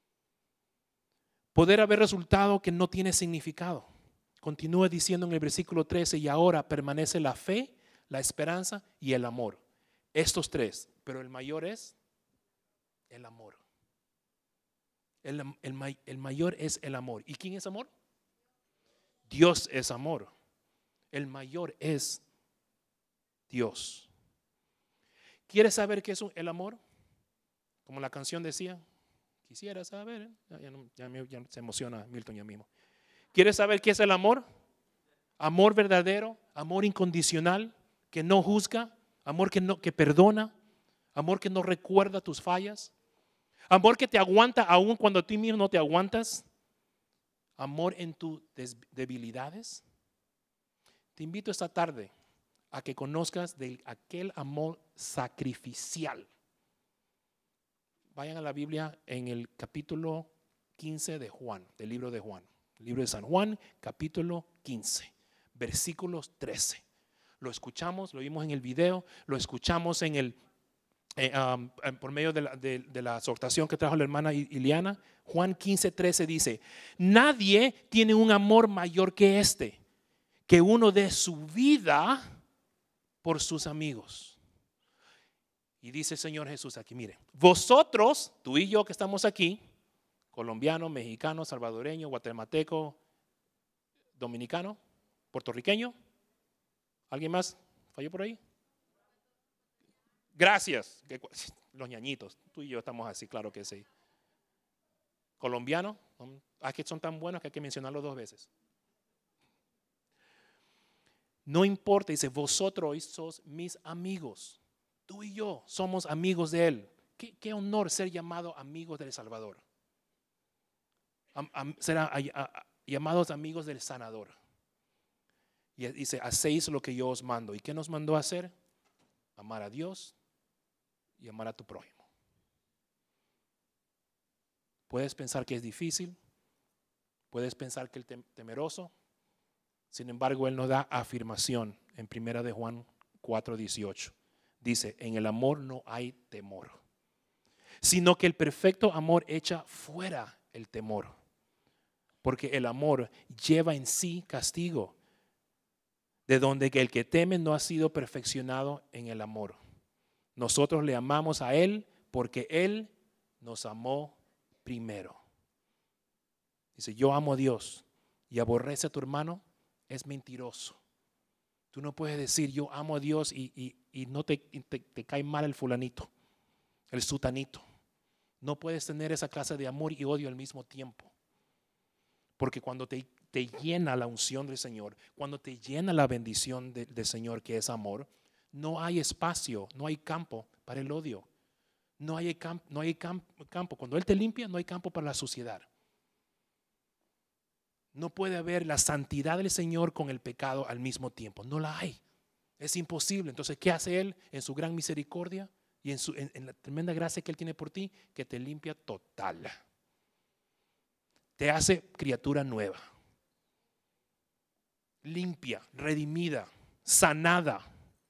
Poder haber resultado que no tiene significado. Continúa diciendo en el versículo trece, y ahora permanece la fe, la esperanza y el amor. Estos tres, pero el mayor es el amor. El, el, el mayor es el amor. ¿Y quién es amor? Dios es amor. El mayor es Dios. ¿Quieres saber qué es el amor? Como la canción decía, quisiera saber. Ya, ya, no, ya, ya se emociona Milton ya mismo. ¿Quieres saber qué es el amor? Amor verdadero, amor incondicional, que no juzga, amor que, no, que perdona, amor que no recuerda tus fallas, amor que te aguanta aún cuando tú mismo no te aguantas, amor en tus debilidades. Te invito esta tarde a que conozcas de aquel amor sacrificial. Vayan a la Biblia en el capítulo quince de Juan, del libro de Juan, el libro de San Juan, capítulo quince, versículos trece. Lo escuchamos, lo vimos en el video, lo escuchamos en el, eh, um, por medio de la, de, de la exhortación que trajo la hermana Iliana. Juan quince, trece dice, nadie tiene un amor mayor que este, que uno dé su vida por sus amigos. Y dice el Señor Jesús aquí, mire, vosotros, tú y yo que estamos aquí, colombiano, mexicano, salvadoreño, guatemalteco, dominicano, puertorriqueño, ¿alguien más falló por ahí? Gracias. Los ñañitos, tú y yo estamos así, claro que sí. Colombiano, aquí son tan buenos que hay que mencionarlo dos veces. No importa, dice, vosotros sois mis amigos. Tú y yo somos amigos de Él. Qué, qué honor ser llamados amigos del Salvador. Am, am, ser a, a, a, llamados amigos del Sanador. Y dice, hacéis lo que yo os mando. ¿Y qué nos mandó a hacer? Amar a Dios y amar a tu prójimo. Puedes pensar que es difícil. Puedes pensar que es temeroso. Sin embargo, Él nos da afirmación en primera de Juan cuatro dieciocho. Dice, en el amor no hay temor, sino que el perfecto amor echa fuera el temor. Porque el amor lleva en sí castigo, de donde que el que teme no ha sido perfeccionado en el amor. Nosotros le amamos a Él porque Él nos amó primero. Dice, yo amo a Dios y aborrece a tu hermano, es mentiroso. Tú no puedes decir yo amo a Dios y, y, y no te, te, te cae mal el fulanito, el sutanito. No puedes tener esa clase de amor y odio al mismo tiempo. Porque cuando te, te llena la unción del Señor, cuando te llena la bendición de, del Señor que es amor, no hay espacio, no hay campo para el odio. No hay, camp, no hay camp, campo. Cuando Él te limpia, no hay campo para la suciedad. No puede haber la santidad del Señor con el pecado al mismo tiempo. No la hay. Es imposible. Entonces, ¿qué hace Él en su gran misericordia y en, su, en, en la tremenda gracia que Él tiene por ti? Que te limpia total. Te hace criatura nueva. Limpia, redimida, sanada.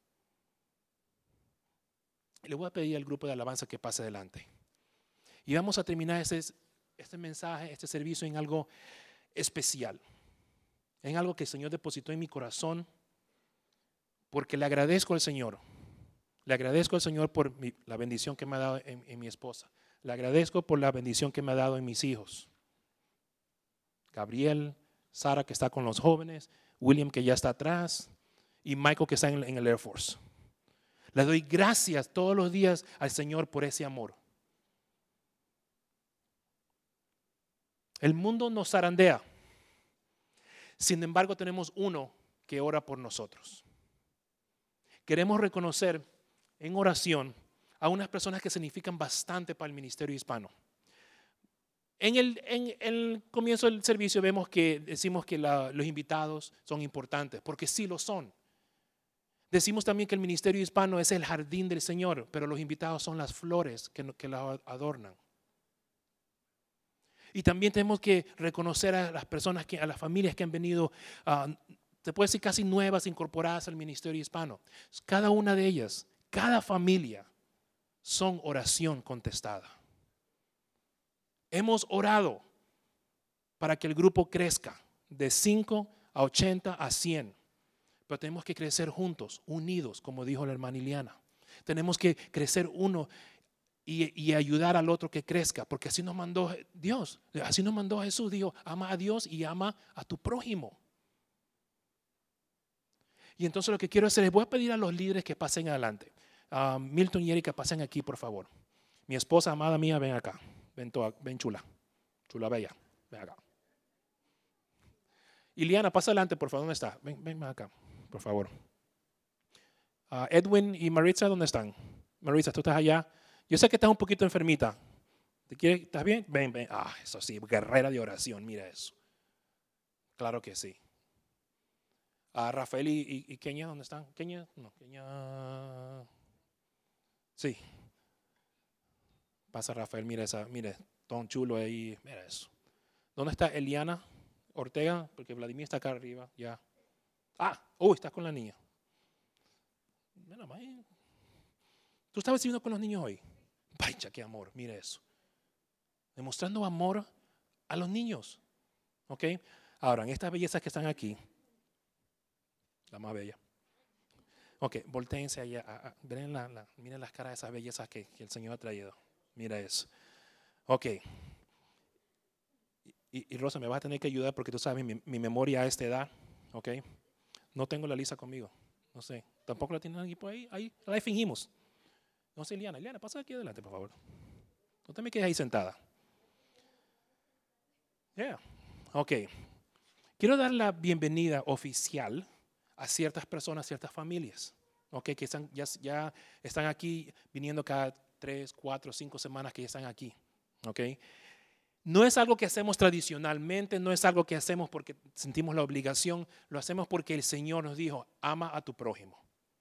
Le voy a pedir al grupo de alabanza que pase adelante. Y vamos a terminar este, este mensaje, este servicio en algo especial, en algo que el Señor depositó en mi corazón, porque le agradezco al Señor, le agradezco al Señor por mi, la bendición que me ha dado en, en mi esposa, le agradezco por la bendición que me ha dado en mis hijos, Gabriel, Sara que está con los jóvenes, William que ya está atrás y Michael que está en, en el Air Force. Le doy gracias todos los días al Señor por ese amor. El mundo nos zarandea. Sin embargo, tenemos uno que ora por nosotros. Queremos reconocer en oración a unas personas que significan bastante para el ministerio hispano. En el, en el comienzo del servicio vemos que decimos que la, los invitados son importantes, porque sí lo son. Decimos también que el ministerio hispano es el jardín del Señor, pero los invitados son las flores que, que la adornan. Y también tenemos que reconocer a las personas, que, a las familias que han venido, uh, se puede decir casi nuevas, incorporadas al ministerio hispano. Cada una de ellas, cada familia, son oración contestada. Hemos orado para que el grupo crezca de cinco a ochenta a cien. Pero tenemos que crecer juntos, unidos, como dijo la hermana Iliana. Tenemos que crecer uno y, y ayudar al otro que crezca, porque así nos mandó Dios, así nos mandó Jesús. Dijo, ama a Dios y ama a tu prójimo. Y entonces lo que quiero hacer es, voy a pedir a los líderes que pasen adelante. Uh, Milton y Erika, pasen aquí, por favor. Mi esposa amada mía, ven acá. Ven, toda, ven chula, chula bella, ven acá. Iliana, pasa adelante, por favor, ¿dónde está? Ven, ven acá, por favor. Uh, Edwin y Maritza, ¿dónde están? Maritza, tú estás allá. Yo sé que estás un poquito enfermita. ¿Te quieres? ¿Estás bien? Ven, ven. Ah, eso sí, guerrera de oración, mira eso. Claro que sí. Uh, Rafael y, y, y Kenia, ¿dónde están? Kenia, no, Kenia. Sí. Pasa Rafael, mira esa, mire, tan chulo ahí, mira eso. ¿Dónde está Eliana Ortega? Porque Vladimir está acá arriba, ya. Ah, uy, estás con la niña. Mira, ¿tú estabas viviendo con los niños hoy? Vaya, qué amor, mira eso. Demostrando amor a los niños. ¿Ok? Ahora, en estas bellezas que están aquí, la más bella. Ok, voltéense allá. A, a, miren, la, la, miren las caras de esas bellezas que, que el Señor ha traído. Mira eso. Ok. Y, y Rosa, me vas a tener que ayudar porque tú sabes mi, mi memoria a esta edad. Ok. No tengo la Lisa conmigo. No sé. Tampoco la tienen aquí por ahí. Ahí la fingimos. No sé, Liana. Liana, pasa aquí adelante, por favor. No te me quedes ahí sentada. Yeah. Ok. Quiero dar la bienvenida oficial a ciertas personas, ciertas familias. Ok. Que están, ya, ya están aquí viniendo cada tres, cuatro, cinco semanas que ya están aquí. ¿Ok? No es algo que hacemos tradicionalmente, no es algo que hacemos porque sentimos la obligación, lo hacemos porque el Señor nos dijo, ama a tu prójimo.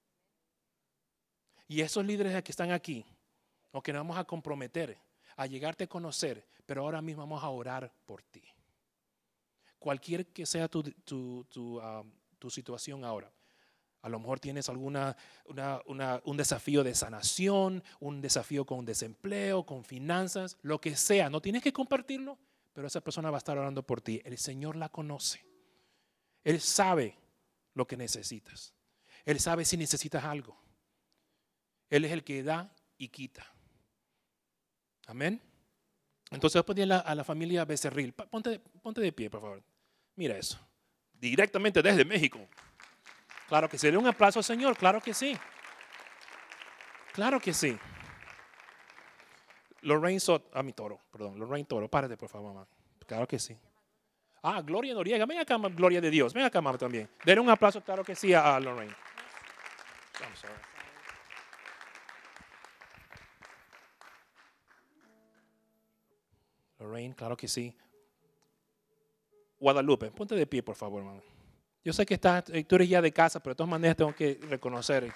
Y esos líderes que están aquí, que nos vamos a comprometer a llegarte a conocer, pero ahora mismo vamos a orar por ti. Cualquier que sea tu, tu, tu, um, tu situación ahora. A lo mejor tienes alguna una, una, un desafío de sanación, un desafío con desempleo, con finanzas, lo que sea. No tienes que compartirlo, pero esa persona va a estar orando por ti. El Señor la conoce. Él sabe lo que necesitas. Él sabe si necesitas algo. Él es el que da y quita. Amén. Entonces voy a pedir a la, a la familia Becerril. Ponte, ponte de pie, por favor. Mira eso. Directamente desde México. Claro que sí. ¿Le un aplauso al Señor? Claro que sí. Claro que sí. Lorraine Sot, a ah, mi toro, perdón. Lorraine Toro, párate por favor, mamá. Claro que sí. Ah, Gloria Noriega. Ven acá, Gloria de Dios. Ven acá, mamá, también. Denle un aplauso, claro que sí, a, a Lorraine. I'm sorry. Lorraine, claro que sí. Guadalupe, ponte de pie, por favor, mamá. Yo sé que estás, tú eres ya de casa, pero de todas maneras tengo que reconocer.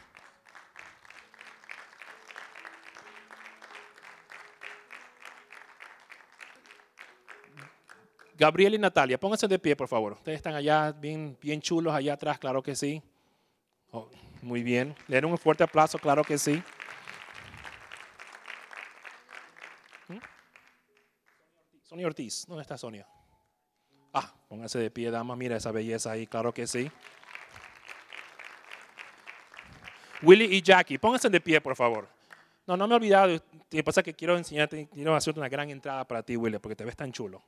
Gabriel y Natalia, pónganse de pie, por favor. Ustedes están allá bien, bien chulos, allá atrás, claro que sí. Oh, muy bien. Le den un fuerte aplauso, claro que sí. ¿Mm? Sonia Ortiz, ¿dónde está Sonia? Ah, pónganse de pie, dama, mira esa belleza ahí, claro que sí. Willy y Jackie, pónganse de pie, por favor. No, no me he olvidado, lo que pasa es que quiero enseñarte, quiero hacerte una gran entrada para ti, Willy, porque te ves tan chulo.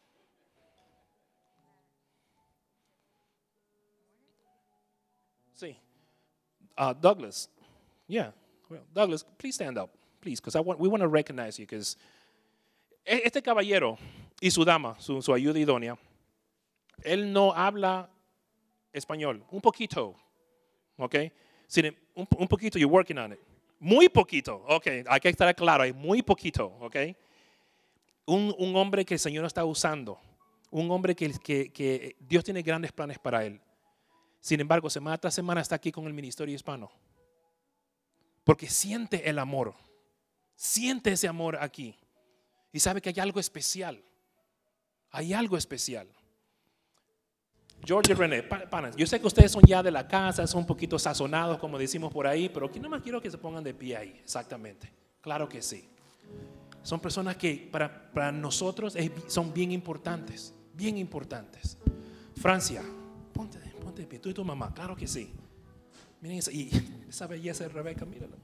Sí. Uh, Douglas, yeah, well, Douglas, please stand up, please, because I want, we want to recognize you, because este caballero y su dama, su, su ayuda idónea, él no habla español, un poquito, ¿ok? Sin, un, un poquito, you're working on it. Muy poquito, ok, hay que estar claro, hay muy poquito, ok. Un, un hombre que el Señor está usando, un hombre que, que, que Dios tiene grandes planes para él. Sin embargo, semana tras semana está aquí con el ministerio hispano. Porque siente el amor. Siente ese amor aquí. Y sabe que hay algo especial. Hay algo especial. George y René, panas, yo sé que ustedes son ya de la casa, son un poquito sazonados, como decimos por ahí, pero aquí nomás quiero que se pongan de pie ahí, exactamente. Claro que sí. Son personas que para, para nosotros es, son bien importantes, bien importantes. Francia, ponte, ponte de pie, tú y tu mamá, claro que sí. Miren esa, y esa belleza de Rebeca, mírala.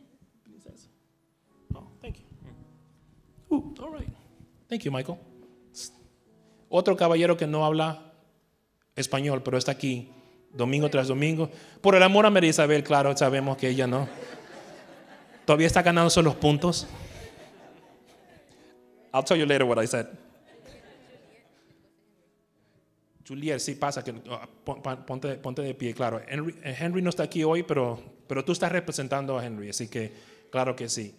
Oh, thank you. Uh, all right. Thank you, Michael. Otro caballero que no habla español, pero está aquí domingo tras domingo. Por el amor a María Isabel, claro, sabemos que ella no. Todavía está ganando los puntos. I'll tell you later what I said. Juliet, sí pasa, que ponte, ponte de pie, claro. Henry, Henry no está aquí hoy, pero, pero tú estás representando a Henry, así que claro que sí.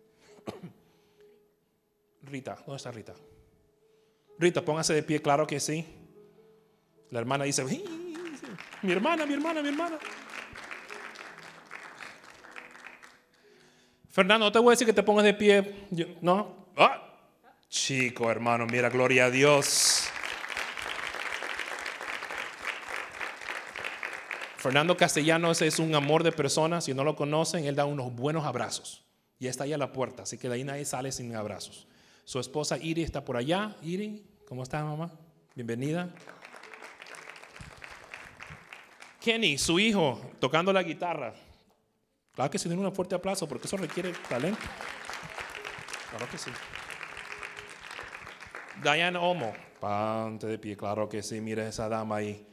Rita, ¿dónde está Rita? Rita, póngase de pie, claro que sí. La hermana dice, mi hermana, mi hermana, mi hermana. Fernando, no te voy a decir que te pongas de pie. Yo, ¿no? Ah, chico, hermano, mira, gloria a Dios. Fernando Castellanos es un amor de persona. Si no lo conocen, él da unos buenos abrazos. Y está ahí a la puerta, así que de ahí nadie sale sin abrazos. Su esposa Iri está por allá. Iri, ¿cómo estás, mamá? Bienvenida. Kenny, su hijo, tocando la guitarra. Claro que sí, den un fuerte aplauso porque eso requiere talento. Claro que sí. Diana Olmo, ponte de pie, claro que sí, mira esa dama ahí.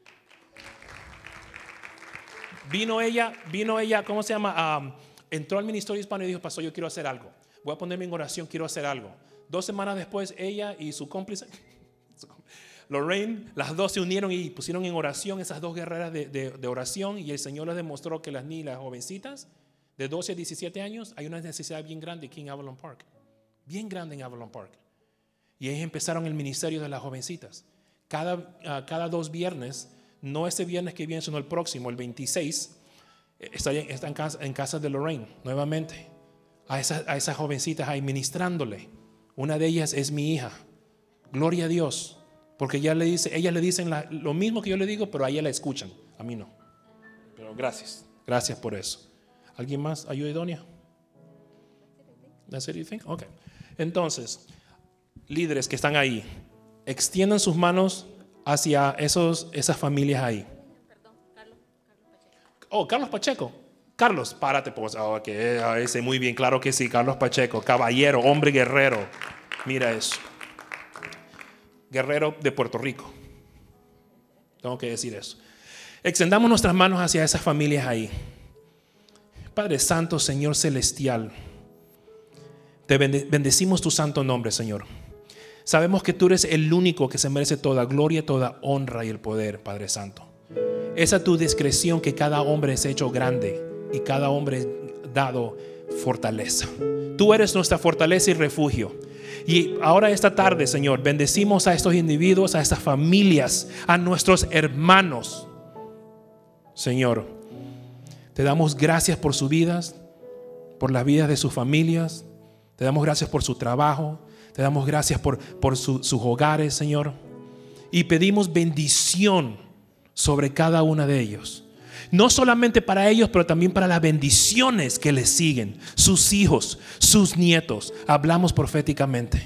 Vino ella, vino ella, ¿cómo se llama? Um, entró al ministerio hispano y dijo, pastor, yo quiero hacer algo. Voy a ponerme en oración, quiero hacer algo. Dos semanas después, ella y su cómplice, Lorraine, las dos se unieron y pusieron en oración esas dos guerreras de, de, de oración, y el Señor les demostró que las niñas, las jovencitas, de doce a diecisiete años, hay una necesidad bien grande aquí en Avalon Park. Bien grande en Avalon Park. Y ellos empezaron el ministerio de las jovencitas. Cada, uh, cada dos viernes, no este viernes que viene, sino el próximo, el veintiséis, está, está en, casa, en casa de Lorraine, nuevamente. A esas, a esas jovencitas ahí ministrándole. Una de ellas es mi hija. Gloria a Dios. Porque ella le dice, ellas le dicen la, lo mismo que yo le digo, pero a ella la escuchan. A mí no. Pero gracias. Gracias por eso. ¿Alguien más? ¿Ayuda idónea? That's it, you think? Okay. Entonces, líderes que están ahí, extiendan sus manos hacia esos, esas familias ahí. Perdón, Carlos, Carlos Pacheco. Oh, Carlos Pacheco. Carlos, párate, pues. Oh, okay. Ese, muy bien, claro que sí. Carlos Pacheco, caballero, hombre guerrero. Mira eso. Guerrero de Puerto Rico. Tengo que decir eso. Extendamos nuestras manos hacia esas familias ahí. Padre Santo, Señor Celestial, te bendecimos tu santo nombre, Señor. Sabemos que tú eres el único que se merece toda gloria, toda honra y el poder, Padre Santo. Esa tu discreción que cada hombre es hecho grande y cada hombre es dado fortaleza. Tú eres nuestra fortaleza y refugio. Y ahora esta tarde, Señor, bendecimos a estos individuos, a estas familias, a nuestros hermanos. Señor, te damos gracias por sus vidas, por las vidas de sus familias. Te damos gracias por su trabajo. Te damos gracias por, por su, sus hogares, Señor. Y pedimos bendición sobre cada uno de ellos. No solamente para ellos, pero también para las bendiciones que les siguen. Sus hijos, sus nietos. Hablamos proféticamente.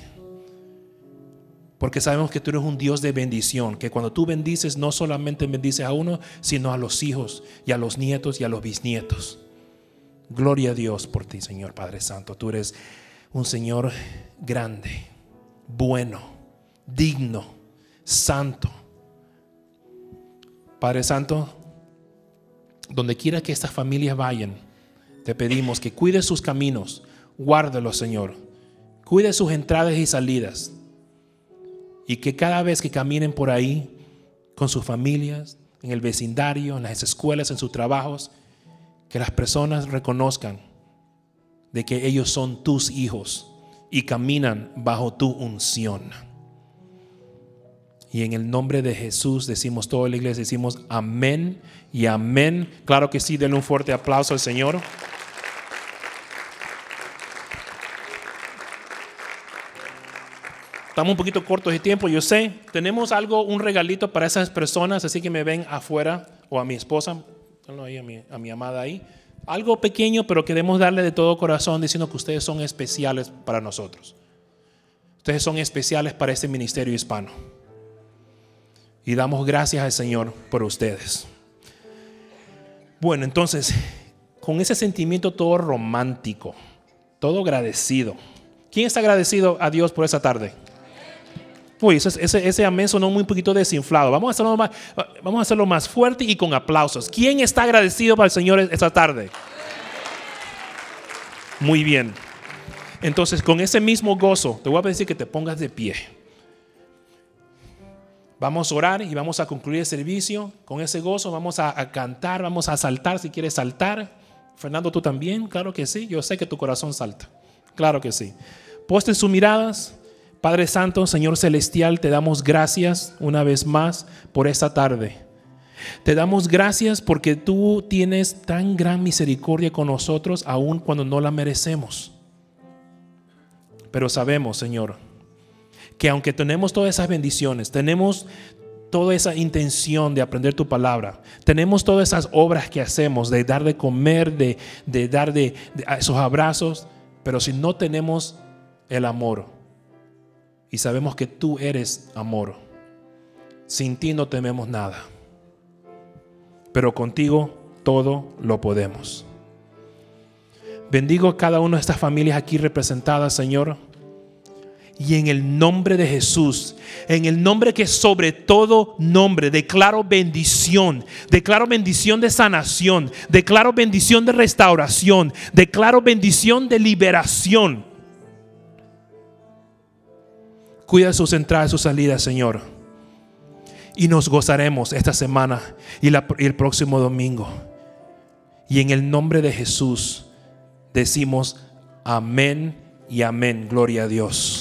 Porque sabemos que tú eres un Dios de bendición. Que cuando tú bendices, no solamente bendices a uno, sino a los hijos y a los nietos y a los bisnietos. Gloria a Dios por ti, Señor Padre Santo. Tú eres un Señor grande, bueno, digno, santo. Padre Santo, donde quiera que estas familias vayan, te pedimos que cuide sus caminos, guárdalos, Señor. Cuide sus entradas y salidas. Y que cada vez que caminen por ahí con sus familias, en el vecindario, en las escuelas, en sus trabajos, que las personas reconozcan de que ellos son tus hijos y caminan bajo tu unción. Y en el nombre de Jesús decimos, toda la iglesia decimos amén y amén. Claro que sí, denle un fuerte aplauso al Señor. Estamos un poquito cortos de tiempo, yo sé. Tenemos algo, un regalito para esas personas, así que me ven afuera, o a mi esposa, ahí, a, mi, a mi amada ahí. Algo pequeño, pero queremos darle de todo corazón, diciendo que ustedes son especiales para nosotros. Ustedes son especiales para este ministerio hispano. Y damos gracias al Señor por ustedes. Bueno, entonces, con ese sentimiento todo romántico, todo agradecido. ¿Quién está agradecido a Dios por esa tarde? Uy, ese, ese, ese amén sonó muy poquito desinflado. Vamos a, hacerlo más, vamos a hacerlo más fuerte y con aplausos. ¿Quién está agradecido para el Señor esta tarde? Muy bien. Entonces, con ese mismo gozo, te voy a pedir que te pongas de pie. Vamos a orar y vamos a concluir el servicio. Con ese gozo vamos a, a cantar, vamos a saltar si quieres saltar. Fernando, ¿tú también? Claro que sí. Yo sé que tu corazón salta. Claro que sí. Posten sus miradas. Padre Santo, Señor Celestial, te damos gracias una vez más por esta tarde. Te damos gracias porque tú tienes tan gran misericordia con nosotros, aun cuando no la merecemos. Pero sabemos, Señor, que aunque tenemos todas esas bendiciones, tenemos toda esa intención de aprender tu palabra, tenemos todas esas obras que hacemos, de dar de comer, de, de dar de, de esos abrazos, pero si no tenemos el amor, y sabemos que tú eres amor, sin ti no tememos nada, pero contigo todo lo podemos. Bendigo a cada una de estas familias aquí representadas, Señor, y en el nombre de Jesús, en el nombre que es sobre todo nombre, declaro bendición, declaro bendición de sanación, declaro bendición de restauración, declaro bendición de liberación. Cuida sus entradas y sus salidas, Señor. Y nos gozaremos esta semana y, la, y el próximo domingo. Y en el nombre de Jesús decimos amén y amén. Gloria a Dios.